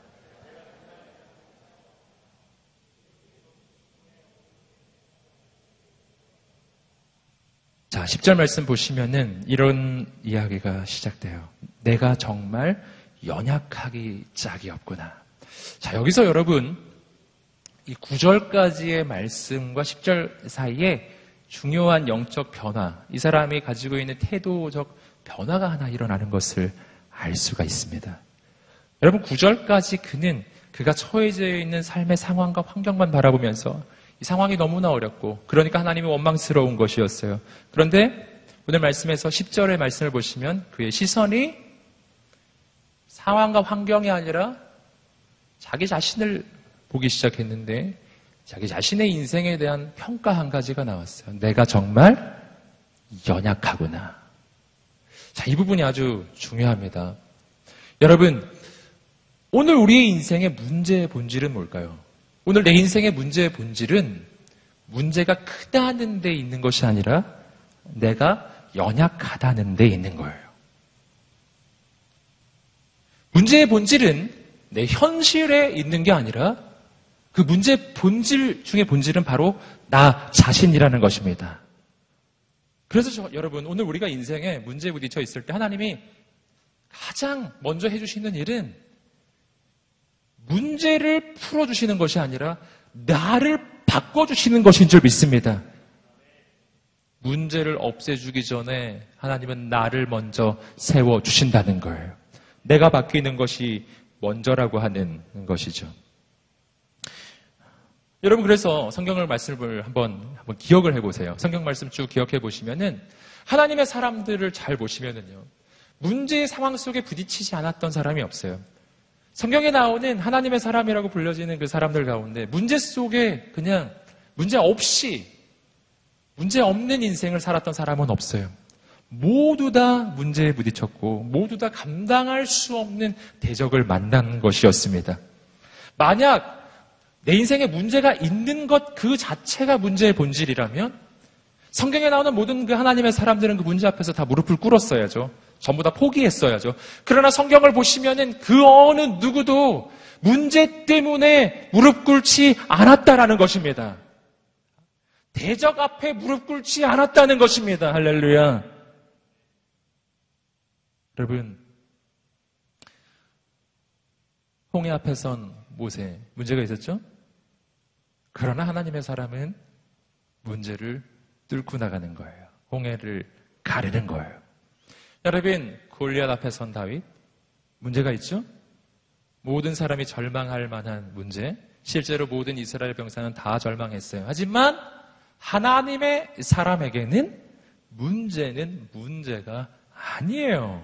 자, 10절 말씀 보시면은 이런 이야기가 시작돼요. 내가 정말 연약하기 짝이 없구나. 자, 여기서 여러분, 이 9절까지의 말씀과 10절 사이에 중요한 영적 변화, 이 사람이 가지고 있는 태도적 변화가 하나 일어나는 것을 알 수가 있습니다. 여러분, 9절까지 그가 처해져 있는 삶의 상황과 환경만 바라보면서 이 상황이 너무나 어렵고 그러니까 하나님이 원망스러운 것이었어요. 그런데 오늘 말씀에서 10절의 말씀을 보시면 그의 시선이 상황과 환경이 아니라 자기 자신을 보기 시작했는데 자기 자신의 인생에 대한 평가 한 가지가 나왔어요. 내가 정말 연약하구나. 자, 이 부분이 아주 중요합니다. 여러분, 오늘 우리의 인생의 문제의 본질은 뭘까요? 오늘 내 인생의 문제의 본질은 문제가 크다는 데 있는 것이 아니라 내가 연약하다는 데 있는 거예요. 문제의 본질은 내 현실에 있는 게 아니라 그 문제의 본질 중에 본질은 바로 나 자신이라는 것입니다. 그래서 여러분, 오늘 우리가 인생에 문제에 부딪혀 있을 때 하나님이 가장 먼저 해주시는 일은 문제를 풀어주시는 것이 아니라 나를 바꿔주시는 것인 줄 믿습니다. 문제를 없애주기 전에 하나님은 나를 먼저 세워주신다는 거예요. 내가 바뀌는 것이 먼저라고 하는 것이죠. 여러분, 그래서 성경을 말씀을 한번 기억을 해보세요. 성경 말씀 쭉 기억해 보시면은 하나님의 사람들을 잘 보시면은요, 문제의 상황 속에 부딪히지 않았던 사람이 없어요. 성경에 나오는 하나님의 사람이라고 불려지는 그 사람들 가운데 문제 속에 그냥 문제 없는 인생을 살았던 사람은 없어요. 모두 다 문제에 부딪혔고 모두 다 감당할 수 없는 대적을 만난 것이었습니다. 만약 내 인생에 문제가 있는 것 그 자체가 문제의 본질이라면 성경에 나오는 모든 그 하나님의 사람들은 그 문제 앞에서 다 무릎을 꿇었어야죠. 전부 다 포기했어야죠. 그러나 성경을 보시면은 그 어느 누구도 문제 때문에 무릎 꿇지 않았다라는 것입니다. 대적 앞에 무릎 꿇지 않았다는 것입니다. 할렐루야. 여러분, 홍해 앞에 선 모세, 문제가 있었죠? 그러나 하나님의 사람은 문제를 뚫고 나가는 거예요. 홍해를 가르는 거예요. 여러분, 골리앗 앞에 선 다윗, 문제가 있죠? 모든 사람이 절망할 만한 문제, 실제로 모든 이스라엘 병사는 다 절망했어요. 하지만 하나님의 사람에게는 문제는 문제가 아니에요.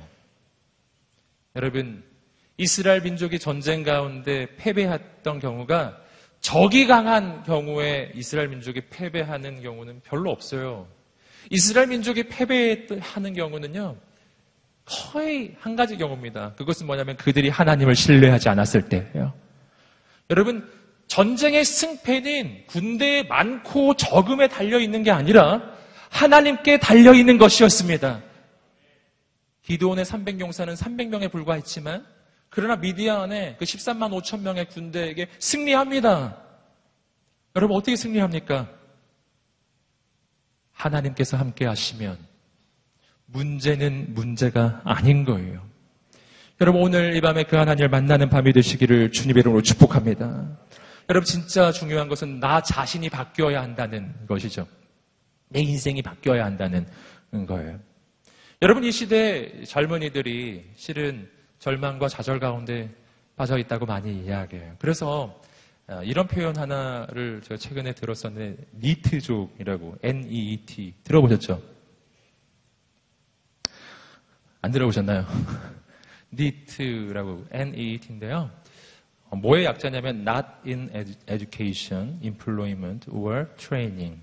여러분, 이스라엘 민족이 전쟁 가운데 패배했던 경우가 적이 강한 경우에 이스라엘 민족이 패배하는 경우는 별로 없어요. 이스라엘 민족이 패배하는 경우는요, 거의 한 가지 경우입니다. 그것은 뭐냐면 그들이 하나님을 신뢰하지 않았을 때예요. 여러분, 전쟁의 승패는 군대에 많고 적음에 달려있는 게 아니라 하나님께 달려있는 것이었습니다. 기드온의 300용사는 300명에 불과했지만 그러나 미디안의 그 13만 5천 명의 군대에게 승리합니다. 여러분, 어떻게 승리합니까? 하나님께서 함께 하시면 문제는 문제가 아닌 거예요. 여러분, 오늘 이 밤에 그 하나님을 만나는 밤이 되시기를 주님의 이름으로 축복합니다. 여러분, 진짜 중요한 것은 나 자신이 바뀌어야 한다는 것이죠. 내 인생이 바뀌어야 한다는 거예요. 여러분, 이 시대 젊은이들이 실은 절망과 좌절 가운데 빠져 있다고 많이 이야기해요. 그래서 이런 표현 하나를 제가 최근에 들었었는데, 니트족이라고, NEET. 들어보셨죠? 안 들어보셨나요? 니트라고, NEET인데요. 뭐의 약자냐면 Not in Education, Employment or Training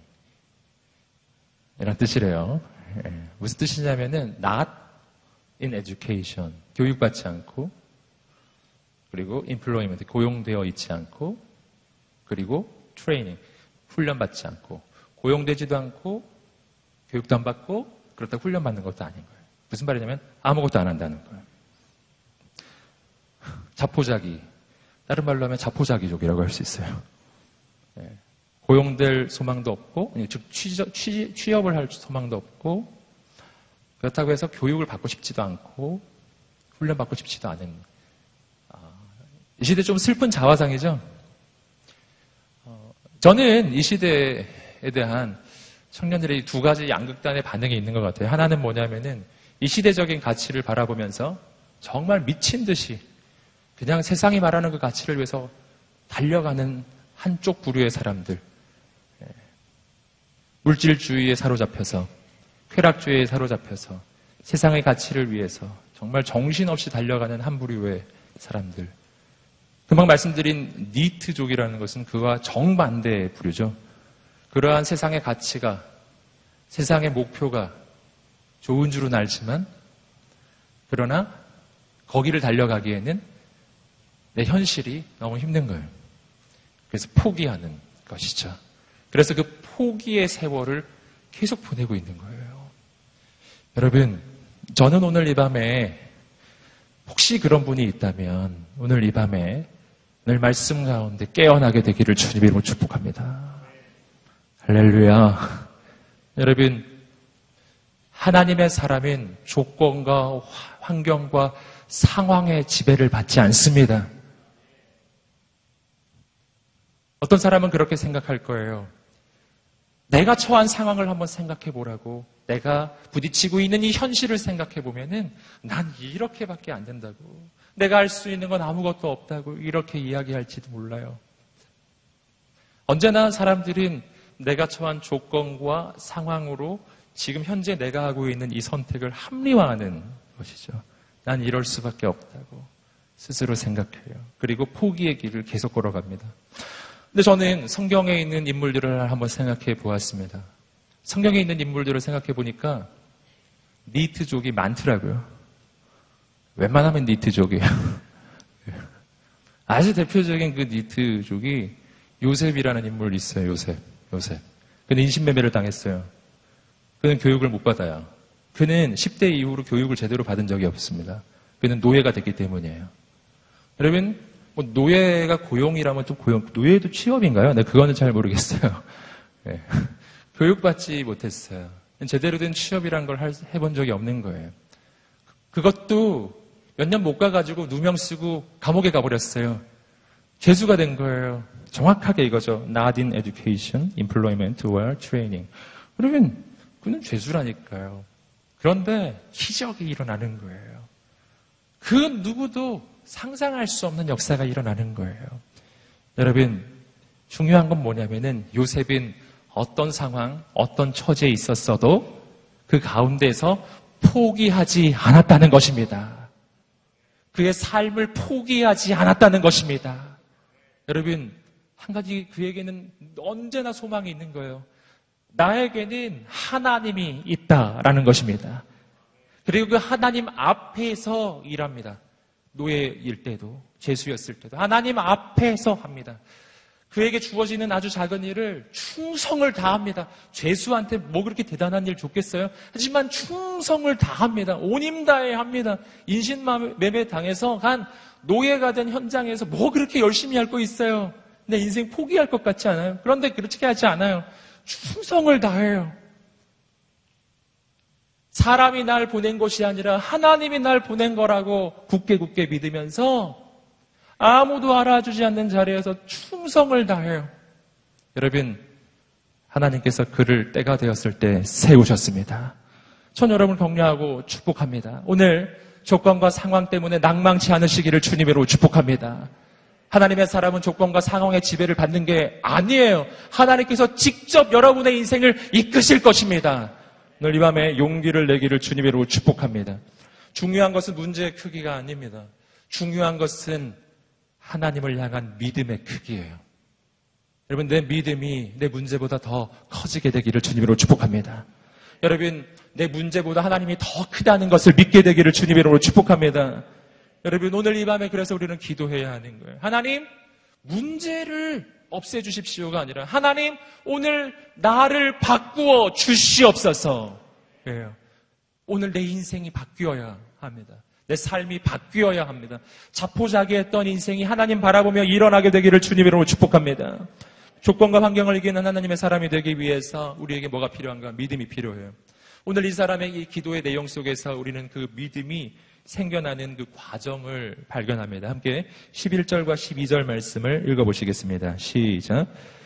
이런 뜻이래요. 무슨 뜻이냐면은 Not in Education, 교육받지 않고, 그리고 Employment, 고용되어 있지 않고, 그리고 Training, 훈련받지 않고, 고용되지도 않고, 교육도 안 받고, 그렇다고 훈련받는 것도 아닌 거예요. 무슨 말이냐면 아무것도 안 한다는 거예요. 자포자기, 다른 말로 하면 자포자기족이라고 할 수 있어요. 고용될 소망도 없고, 즉 취업을 할 소망도 없고, 그렇다고 해서 교육을 받고 싶지도 않고 훈련받고 싶지도 않은, 이 시대 좀 슬픈 자화상이죠. 저는 이 시대에 대한 청년들의 두 가지 양극단의 반응이 있는 것 같아요. 하나는 뭐냐면은 이 시대적인 가치를 바라보면서 정말 미친 듯이 그냥 세상이 말하는 그 가치를 위해서 달려가는 한쪽 부류의 사람들, 물질주의에 사로잡혀서, 쾌락주의에 사로잡혀서 세상의 가치를 위해서 정말 정신없이 달려가는 한 부류의 사람들. 금방 말씀드린 니트족이라는 것은 그와 정반대의 부류죠. 그러한 세상의 가치가, 세상의 목표가 좋은 줄은 알지만, 그러나 거기를 달려가기에는 내 현실이 너무 힘든 거예요. 그래서 포기하는 것이죠. 그래서 그 포기의 세월을 계속 보내고 있는 거예요. 여러분, 저는 오늘 이 밤에 혹시 그런 분이 있다면 오늘 이 밤에 오늘 말씀 가운데 깨어나게 되기를 주님 이름으로 축복합니다. 할렐루야. 여러분, 하나님의 사람인 조건과 환경과 상황의 지배를 받지 않습니다. 어떤 사람은 그렇게 생각할 거예요. 내가 처한 상황을 한번 생각해 보라고, 내가 부딪히고 있는 이 현실을 생각해 보면은 난 이렇게밖에 안 된다고, 내가 할 수 있는 건 아무것도 없다고 이렇게 이야기할지도 몰라요. 언제나 사람들은 내가 처한 조건과 상황으로 지금 현재 내가 하고 있는 이 선택을 합리화하는 것이죠. 난 이럴 수밖에 없다고 스스로 생각해요. 그리고 포기의 길을 계속 걸어갑니다. 근데 저는 성경에 있는 인물들을 한번 생각해 보았습니다. 성경에 있는 인물들을 생각해 보니까 니트족이 많더라고요. 웬만하면 니트족이에요. 아주 대표적인 그 니트족이 요셉이라는 인물이 있어요. 요셉. 그는 인신매매를 당했어요. 그는 교육을 못 받아요. 그는 10대 이후로 교육을 제대로 받은 적이 없습니다. 그는 노예가 됐기 때문이에요. 여러분, 노예가 고용이라면 또 노예도 취업인가요? 네, 그거는 잘 모르겠어요. 네. 교육받지 못했어요. 제대로 된 취업이란 걸 해본 적이 없는 거예요. 그것도 몇 년 못 가가지고 누명 쓰고 감옥에 가버렸어요. 죄수가 된 거예요. 정확하게 이거죠. Not in education, employment, or training. 그러면 그는 죄수라니까요. 그런데 기적이 일어나는 거예요. 그 누구도 상상할 수 없는 역사가 일어나는 거예요. 여러분, 중요한 건 뭐냐면은 요셉은 어떤 상황, 어떤 처지에 있었어도 그 가운데서 포기하지 않았다는 것입니다. 그의 삶을 포기하지 않았다는 것입니다. 여러분, 한 가지 그에게는 언제나 소망이 있는 거예요. 나에게는 하나님이 있다라는 것입니다. 그리고 그 하나님 앞에서 일합니다. 노예일 때도, 죄수였을 때도 하나님 앞에서 합니다. 그에게 주어지는 아주 작은 일을 충성을 다합니다. 죄수한테 뭐 그렇게 대단한 일 줬겠어요? 하지만 충성을 다합니다. 온힘다해 합니다. 인신매매 당해서 한 노예가 된 현장에서 뭐 그렇게 열심히 할 거 있어요? 내 인생 포기할 것 같지 않아요? 그런데 그렇게 하지 않아요. 충성을 다해요. 사람이 날 보낸 것이 아니라 하나님이 날 보낸 거라고 굳게 믿으면서 아무도 알아주지 않는 자리에서 충성을 다해요. 여러분, 하나님께서 그를 때가 되었을 때 세우셨습니다. 전 여러분을 격려하고 축복합니다. 오늘 조건과 상황 때문에 낭망치 않으시기를 주님으로 축복합니다. 하나님의 사람은 조건과 상황의 지배를 받는 게 아니에요. 하나님께서 직접 여러분의 인생을 이끄실 것입니다. 오늘 이 밤에 용기를 내기를 주님으로 축복합니다. 중요한 것은 문제의 크기가 아닙니다. 중요한 것은 하나님을 향한 믿음의 크기예요. 여러분, 내 믿음이 내 문제보다 더 커지게 되기를 주님으로 축복합니다. 여러분, 내 문제보다 하나님이 더 크다는 것을 믿게 되기를 주님으로 축복합니다. 여러분, 오늘 이 밤에 그래서 우리는 기도해야 하는 거예요. 하나님, 문제를 없애주십시오가 아니라 하나님, 오늘 나를 바꾸어 주시옵소서. 그래요. 오늘 내 인생이 바뀌어야 합니다. 내 삶이 바뀌어야 합니다. 자포자기했던 인생이 하나님 바라보며 일어나게 되기를 주님으로 축복합니다. 조건과 환경을 이기는 하나님의 사람이 되기 위해서 우리에게 뭐가 필요한가? 믿음이 필요해요. 오늘 이 사람의 이 기도의 내용 속에서 우리는 그 믿음이 생겨나는 그 과정을 발견합니다. 함께 11절과 12절 말씀을 읽어보시겠습니다. 시작.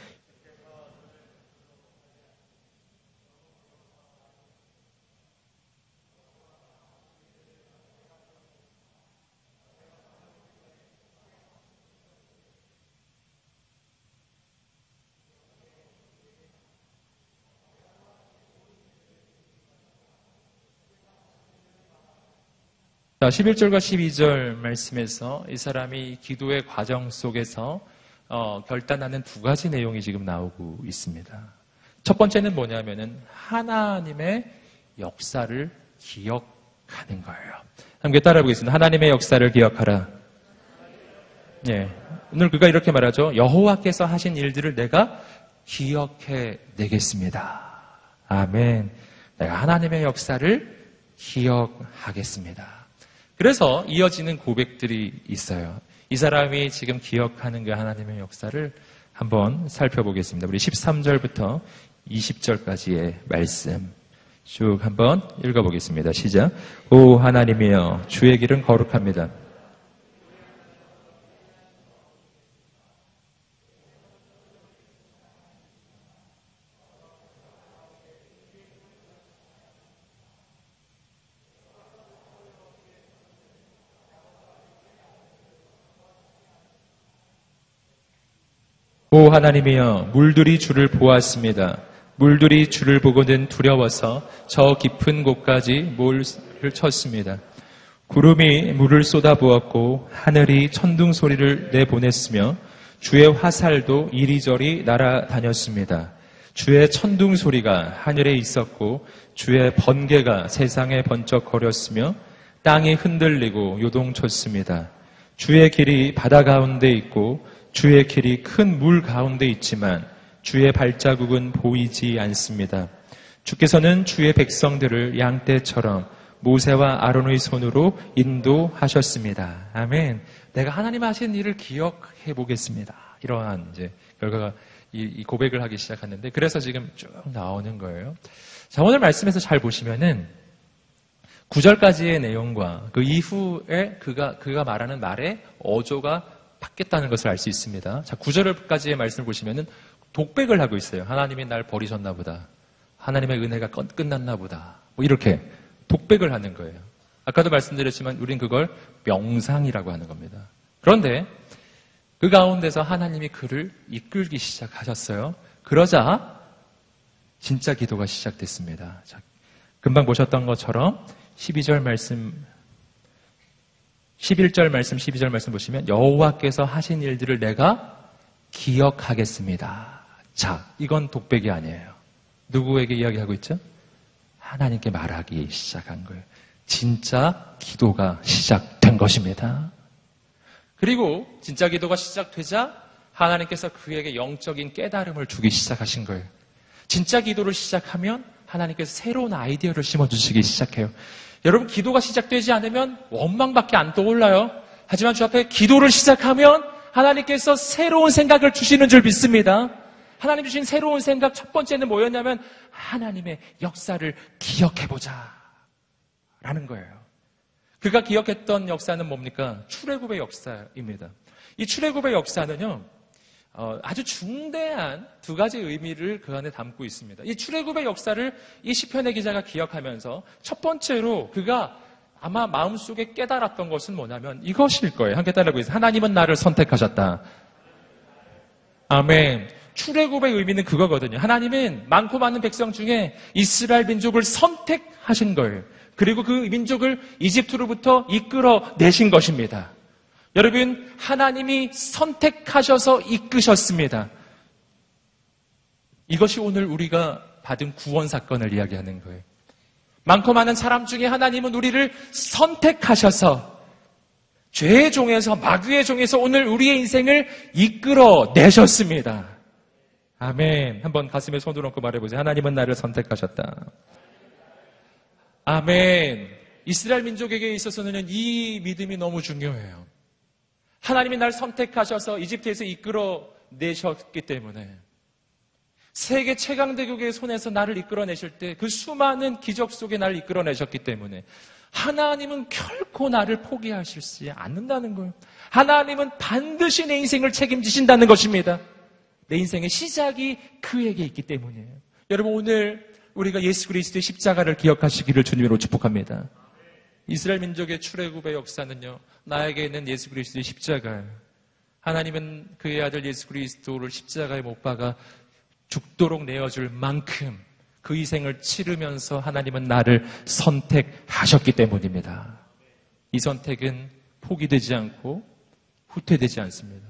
자, 11절과 12절 말씀에서 이 사람이 기도의 과정 속에서 결단하는 두 가지 내용이 지금 나오고 있습니다. 첫 번째는 뭐냐면은 하나님의 역사를 기억하는 거예요. 함께 따라해 보겠습니다. 하나님의 역사를 기억하라. 예. 오늘 그가 이렇게 말하죠. 여호와께서 하신 일들을 내가 기억해 내겠습니다. 아멘. 내가 하나님의 역사를 기억하겠습니다. 그래서 이어지는 고백들이 있어요. 이 사람이 지금 기억하는 그 하나님의 역사를 한번 살펴보겠습니다. 우리 13절부터 20절까지의 말씀 쭉 한번 읽어보겠습니다. 시작. 오 하나님이여 주의 길은 거룩합니다. 오 하나님이여 물들이 주를 보았습니다. 물들이 주를 보고는 두려워서 저 깊은 곳까지 몰을 쳤습니다. 구름이 물을 쏟아부었고 하늘이 천둥 소리를 내보냈으며 주의 화살도 이리저리 날아다녔습니다. 주의 천둥 소리가 하늘에 있었고 주의 번개가 세상에 번쩍거렸으며 땅이 흔들리고 요동쳤습니다. 주의 길이 바다 가운데 있고 주의 길이 큰 물 가운데 있지만 주의 발자국은 보이지 않습니다. 주께서는 주의 백성들을 양떼처럼 모세와 아론의 손으로 인도하셨습니다. 아멘. 내가 하나님 하신 일을 기억해 보겠습니다. 이러한 이제 결과가 이 고백을 하기 시작하는데 그래서 지금 쭉 나오는 거예요. 자, 오늘 말씀에서 잘 보시면은 9절까지의 내용과 그 이후에 그가 말하는 말의 어조가 바뀌었다는 것을 알 수 있습니다. 자, 9절까지의 말씀을 보시면은 독백을 하고 있어요. 하나님이 날 버리셨나 보다. 하나님의 은혜가 끝났나 보다. 뭐 이렇게 독백을 하는 거예요. 아까도 말씀드렸지만 우린 그걸 명상이라고 하는 겁니다. 그런데 그 가운데서 하나님이 그를 이끌기 시작하셨어요. 그러자 진짜 기도가 시작됐습니다. 자, 금방 보셨던 것처럼 12절 말씀 11절 말씀, 12절 말씀 보시면 여호와께서 하신 일들을 내가 기억하겠습니다. 자, 이건 독백이 아니에요. 누구에게 이야기하고 있죠? 하나님께 말하기 시작한 거예요. 진짜 기도가 시작된 것입니다. 그리고 진짜 기도가 시작되자 하나님께서 그에게 영적인 깨달음을 주기 시작하신 거예요. 진짜 기도를 시작하면 하나님께서 새로운 아이디어를 심어주시기 시작해요. 여러분 기도가 시작되지 않으면 원망밖에 안 떠올라요. 하지만 주 앞에 기도를 시작하면 하나님께서 새로운 생각을 주시는 줄 믿습니다. 하나님 주신 새로운 생각 첫 번째는 뭐였냐면 하나님의 역사를 기억해보자 라는 거예요. 그가 기억했던 역사는 뭡니까? 출애굽의 역사입니다. 이 출애굽의 역사는요 아주 중대한 두 가지 의미를 그 안에 담고 있습니다. 이 출애굽의 역사를 이 시편의 기자가 기억하면서 첫 번째로 그가 아마 마음속에 깨달았던 것은 뭐냐면 이것일 거예요. 함께 따라하고 있어요. 하나님은 나를 선택하셨다. 아멘. 출애굽의 의미는 그거거든요. 하나님은 많고 많은 백성 중에 이스라엘 민족을 선택하신 거예요. 그리고 그 민족을 이집트로부터 이끌어내신 것입니다. 여러분, 하나님이 선택하셔서 이끄셨습니다. 이것이 오늘 우리가 받은 구원 사건을 이야기하는 거예요. 많고 많은 사람 중에 하나님은 우리를 선택하셔서 죄의 종에서 마귀의 종에서 오늘 우리의 인생을 이끌어내셨습니다. 아멘. 한번 가슴에 손을 얹고 말해보세요. 하나님은 나를 선택하셨다. 아멘. 이스라엘 민족에게 있어서는 이 믿음이 너무 중요해요. 하나님이 날 선택하셔서 이집트에서 이끌어내셨기 때문에 세계 최강대국의 손에서 나를 이끌어내실 때 그 수많은 기적 속에 나를 이끌어내셨기 때문에 하나님은 결코 나를 포기하시지 않는다는 거예요. 하나님은 반드시 내 인생을 책임지신다는 것입니다. 내 인생의 시작이 그에게 있기 때문이에요. 여러분 오늘 우리가 예수 그리스도의 십자가를 기억하시기를 주님으로 축복합니다. 이스라엘 민족의 출애굽의 역사는요. 나에게 있는 예수 그리스도의 십자가예요. 하나님은 그의 아들 예수 그리스도를 십자가에 못 박아 죽도록 내어줄 만큼 그 희생을 치르면서 하나님은 나를 선택하셨기 때문입니다. 이 선택은 포기되지 않고 후퇴되지 않습니다.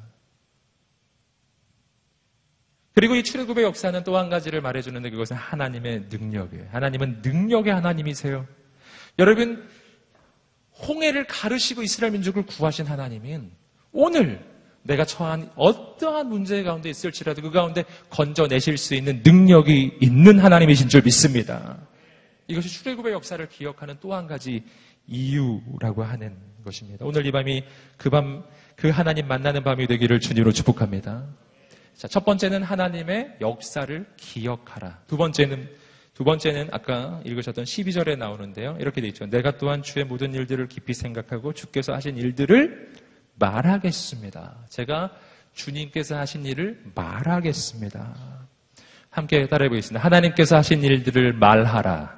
그리고 이 출애굽의 역사는 또 한 가지를 말해주는데 그것은 하나님의 능력이에요. 하나님은 능력의 하나님이세요. 여러분 홍해를 가르시고 이스라엘 민족을 구하신 하나님은 오늘 내가 처한 어떠한 문제 가운데 있을지라도 그 가운데 건져내실 수 있는 능력이 있는 하나님이신 줄 믿습니다. 이것이 출애굽의 역사를 기억하는 또 한 가지 이유라고 하는 것입니다. 오늘 이 밤이 그 하나님 만나는 밤이 되기를 주님으로 축복합니다. 자, 첫 번째는 하나님의 역사를 기억하라. 두 번째는 아까 읽으셨던 12절에 나오는데요. 이렇게 돼 있죠. 내가 또한 주의 모든 일들을 깊이 생각하고 주께서 하신 일들을 말하겠습니다. 제가 주님께서 하신 일을 말하겠습니다. 함께 따라해 보겠습니다. 하나님께서 하신 일들을 말하라.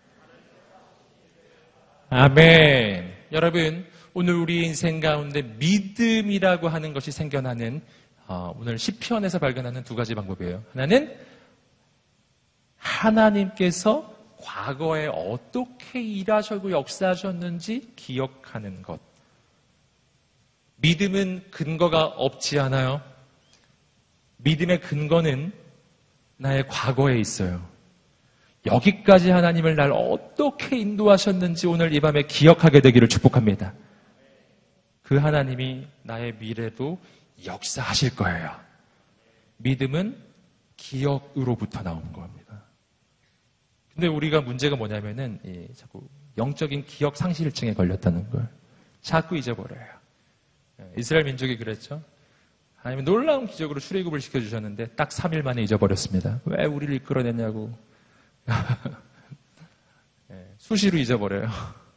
아멘. 여러분, 오늘 우리 인생 가운데 믿음이라고 하는 것이 생겨나는 오늘 시편에서 발견하는 두 가지 방법이에요. 하나는 하나님께서 과거에 어떻게 일하시고 역사하셨는지 기억하는 것. 믿음은 근거가 없지 않아요. 믿음의 근거는 나의 과거에 있어요. 여기까지 하나님을 날 어떻게 인도하셨는지 오늘 이 밤에 기억하게 되기를 축복합니다. 그 하나님이 나의 미래도 역사하실 거예요. 믿음은 기억으로부터 나오는 겁니다. 근데 우리가 문제가 뭐냐면은 자꾸 영적인 기억 상실증에 걸렸다는 걸 자꾸 잊어버려요. 이스라엘 민족이 그랬죠. 하나님은 놀라운 기적으로 출애굽을 시켜주셨는데 딱 3일 만에 잊어버렸습니다. 왜 우리를 이끌어냈냐고. 수시로 잊어버려요.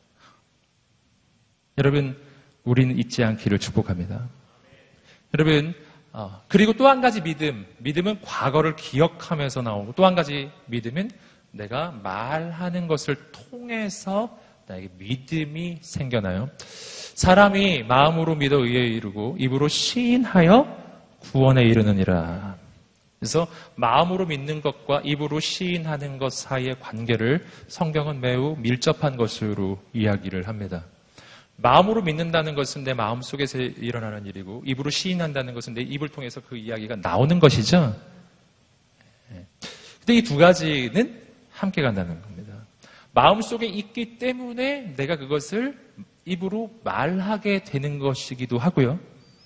여러분, 우리는 잊지 않기를 축복합니다. 여러분, 그리고 또 한 가지 믿음은 과거를 기억하면서 나오고 또 한 가지 믿음은 내가 말하는 것을 통해서 나에게 믿음이 생겨나요. 사람이 마음으로 믿어 의에 이르고 입으로 시인하여 구원에 이르느니라. 그래서 마음으로 믿는 것과 입으로 시인하는 것 사이의 관계를 성경은 매우 밀접한 것으로 이야기를 합니다. 마음으로 믿는다는 것은 내 마음 속에서 일어나는 일이고 입으로 시인한다는 것은 내 입을 통해서 그 이야기가 나오는 것이죠. 근데 이 두 가지는 함께 간다는 겁니다. 마음 속에 있기 때문에 내가 그것을 입으로 말하게 되는 것이기도 하고요.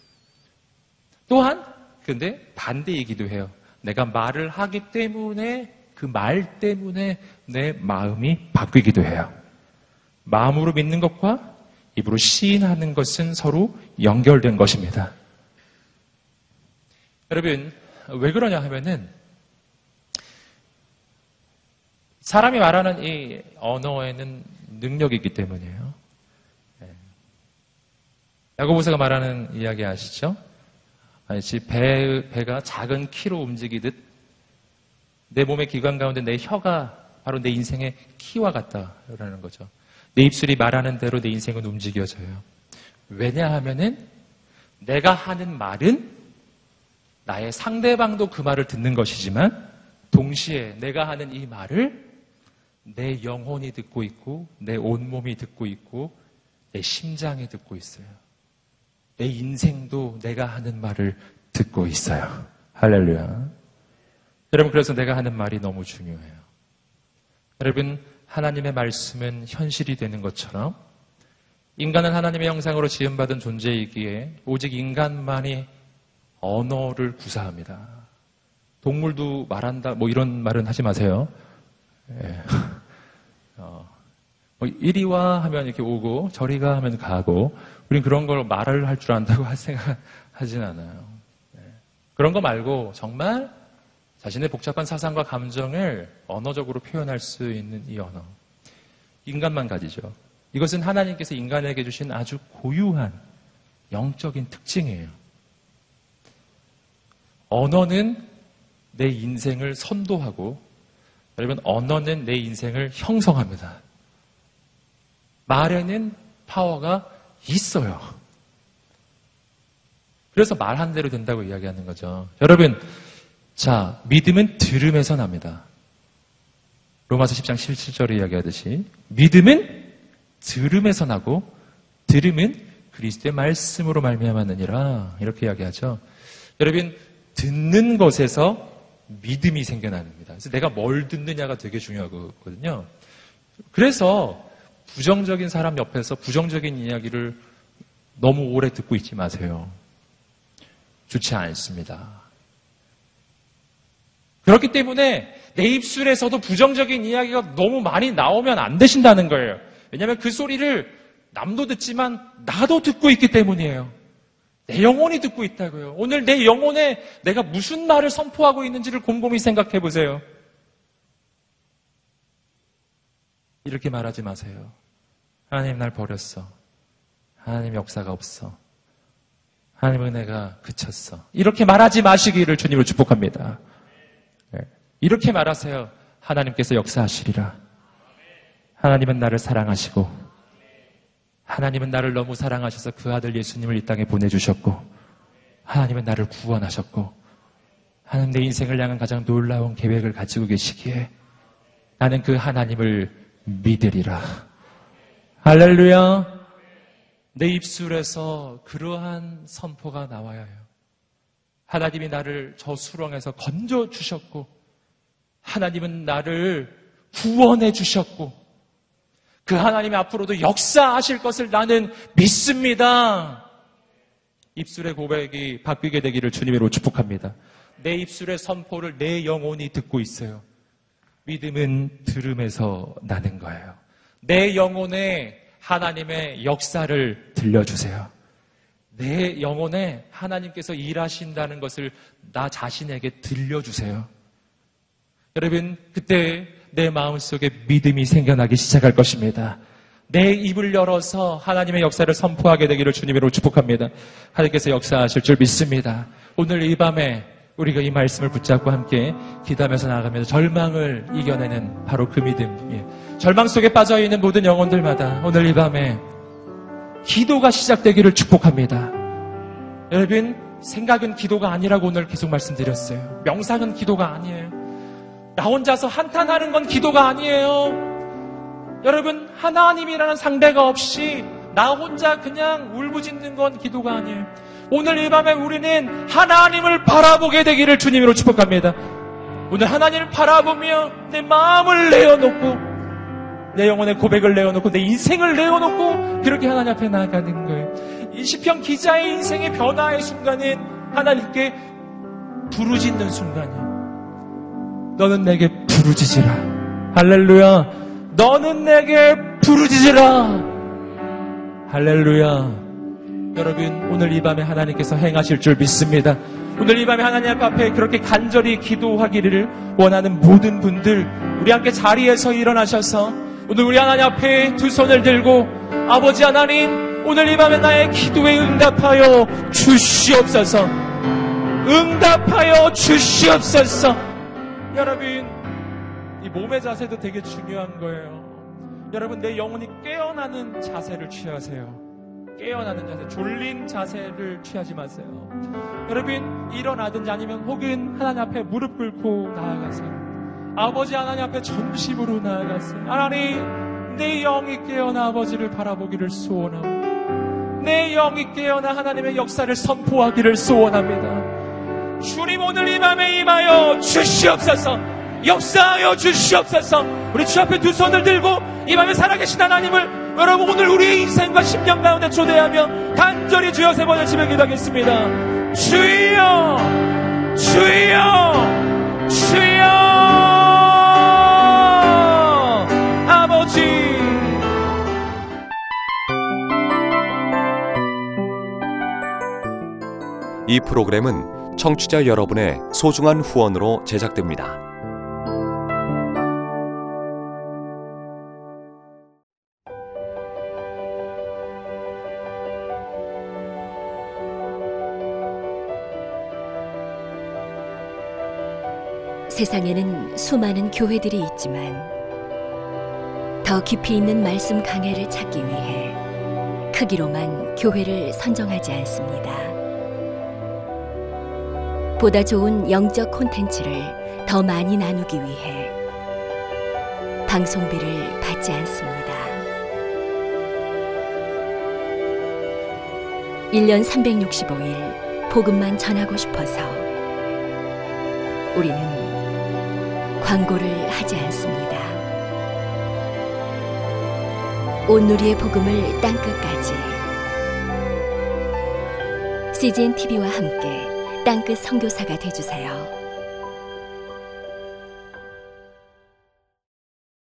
또한 근데 반대이기도 해요. 내가 말을 하기 때문에 그 말 때문에 내 마음이 바뀌기도 해요. 마음으로 믿는 것과 입으로 시인하는 것은 서로 연결된 것입니다. 여러분, 왜 그러냐 하면은 사람이 말하는 이 언어에는 능력이 있기 때문이에요. 야고보서가 말하는 이야기 아시죠? 마치 배가 작은 키로 움직이듯 내 몸의 기관 가운데 내 혀가 바로 내 인생의 키와 같다라는 거죠. 내 입술이 말하는 대로 내 인생은 움직여져요. 왜냐하면은 내가 하는 말은 나의 상대방도 그 말을 듣는 것이지만 동시에 내가 하는 이 말을 내 영혼이 듣고 있고 내 온몸이 듣고 있고 내 심장이 듣고 있어요. 내 인생도 내가 하는 말을 듣고 있어요. 할렐루야. 여러분, 그래서 내가 하는 말이 너무 중요해요. 여러분, 하나님의 말씀은 현실이 되는 것처럼 인간은 하나님의 형상으로 지음받은 존재이기에 오직 인간만이 언어를 구사합니다. 동물도 말한다, 뭐 이런 말은 하지 마세요. 이리 와 하면 이렇게 오고 저리 가 하면 가고 우린 그런 걸 말을 할 줄 안다고 생각하진 않아요. 그런 거 말고 정말 자신의 복잡한 사상과 감정을 언어적으로 표현할 수 있는 이 언어. 인간만 가지죠. 이것은 하나님께서 인간에게 주신 아주 고유한 영적인 특징이에요. 언어는 내 인생을 선도하고 여러분, 언어는 내 인생을 형성합니다. 말에는 파워가 있어요. 그래서 말한 대로 된다고 이야기하는 거죠. 여러분, 자, 믿음은 들음에서 납니다. 로마서 10장 17절에 이야기하듯이 믿음은 들음에서 나고 들음은 그리스도의 말씀으로 말미암았느니라 이렇게 이야기하죠. 여러분, 듣는 것에서 믿음이 생겨납니다. 그래서 내가 뭘 듣느냐가 되게 중요하거든요. 그래서 부정적인 사람 옆에서 부정적인 이야기를 너무 오래 듣고 있지 마세요. 좋지 않습니다. 그렇기 때문에 내 입술에서도 부정적인 이야기가 너무 많이 나오면 안 되신다는 거예요. 왜냐하면 그 소리를 남도 듣지만 나도 듣고 있기 때문이에요. 내 영혼이 듣고 있다고요. 오늘 내 영혼에 내가 무슨 말을 선포하고 있는지를 곰곰이 생각해 보세요. 이렇게 말하지 마세요. 하나님 날 버렸어. 하나님 역사가 없어. 하나님 은혜가 그쳤어. 이렇게 말하지 마시기를 주님으로 축복합니다. 이렇게 말하세요. 하나님께서 역사하시리라. 하나님은 나를 사랑하시고 하나님은 나를 너무 사랑하셔서 그 아들 예수님을 이 땅에 보내주셨고 하나님은 나를 구원하셨고 하나님 내 인생을 향한 가장 놀라운 계획을 가지고 계시기에 나는 그 하나님을 믿으리라. 할렐루야. 내 입술에서 그러한 선포가 나와야 해요. 하나님이 나를 저 수렁에서 건져주셨고 하나님은 나를 구원해 주셨고 그 하나님이 앞으로도 역사하실 것을 나는 믿습니다. 입술의 고백이 바뀌게 되기를 주님으로 축복합니다. 내 입술의 선포를 내 영혼이 듣고 있어요. 믿음은 들음에서 나는 거예요. 내 영혼에 하나님의 역사를 들려주세요. 내 영혼에 하나님께서 일하신다는 것을 나 자신에게 들려주세요. 여러분, 그때 내 마음속에 믿음이 생겨나기 시작할 것입니다. 내 입을 열어서 하나님의 역사를 선포하게 되기를 주님으로 축복합니다. 하나님께서 역사하실 줄 믿습니다. 오늘 이 밤에 우리가 이 말씀을 붙잡고 함께 기도하면서 나아가면서 절망을 이겨내는 바로 그 믿음, 절망 속에 빠져있는 모든 영혼들마다 오늘 이 밤에 기도가 시작되기를 축복합니다. 여러분, 생각은 기도가 아니라고 오늘 계속 말씀드렸어요. 명상은 기도가 아니에요. 나 혼자서 한탄하는 건 기도가 아니에요. 여러분, 하나님이라는 상대가 없이 나 혼자 그냥 울부짖는 건 기도가 아니에요. 오늘 이 밤에 우리는 하나님을 바라보게 되기를 주님으로 축복합니다. 오늘 하나님을 바라보며 내 마음을 내어놓고 내 영혼의 고백을 내어놓고 내 인생을 내어놓고 그렇게 하나님 앞에 나아가는 거예요. 이 시편 기자의 인생의 변화의 순간은 하나님께 부르짖는 순간이에요. 너는 내게 부르짖으라. 할렐루야. 너는 내게 부르짖으라. 할렐루야. 여러분, 오늘 이 밤에 하나님께서 행하실 줄 믿습니다. 오늘 이 밤에 하나님 앞에 그렇게 간절히 기도하기를 원하는 모든 분들, 우리 함께 자리에서 일어나셔서 오늘 우리 하나님 앞에 두 손을 들고 아버지 하나님, 오늘 이 밤에 나의 기도에 응답하여 주시옵소서. 응답하여 주시옵소서. 여러분, 이 몸의 자세도 되게 중요한 거예요. 여러분, 내 영혼이 깨어나는 자세를 취하세요. 깨어나는 자세, 졸린 자세를 취하지 마세요. 여러분, 일어나든지 아니면 혹은 하나님 앞에 무릎 꿇고 나아가세요. 아버지 하나님 앞에 전심으로 나아가세요. 하나님, 내 영이 깨어나 아버지를 바라보기를 소원하고 내 영이 깨어나 하나님의 역사를 선포하기를 소원합니다. 주님, 오늘 이 밤에 임하여 주시옵소서. 역사하여 주시옵소서. 우리 주 앞에 두 손을 들고 이 밤에 살아계신 하나님을 여러분, 오늘 우리의 인생과 심령 가운데 초대하며 간절히 주여 세 번을 치며 기도하겠습니다. 주여, 주여, 주여. 아버지, 이 프로그램은 청취자 여러분의 소중한 후원으로 제작됩니다. 세상에는 수많은 교회들이 있지만 더 깊이 있는 말씀 강해를 찾기 위해 크기로만 교회를 선정하지 않습니다. 보다 좋은 영적 콘텐츠를 더 많이 나누기 위해 방송비를 받지 않습니다. 1년 365일 복음만 전하고 싶어서 우리는 광고를 하지 않습니다. 온누리의 복음을 땅끝까지 CGN TV와 함께 땅끝 선교사가 되어주세요.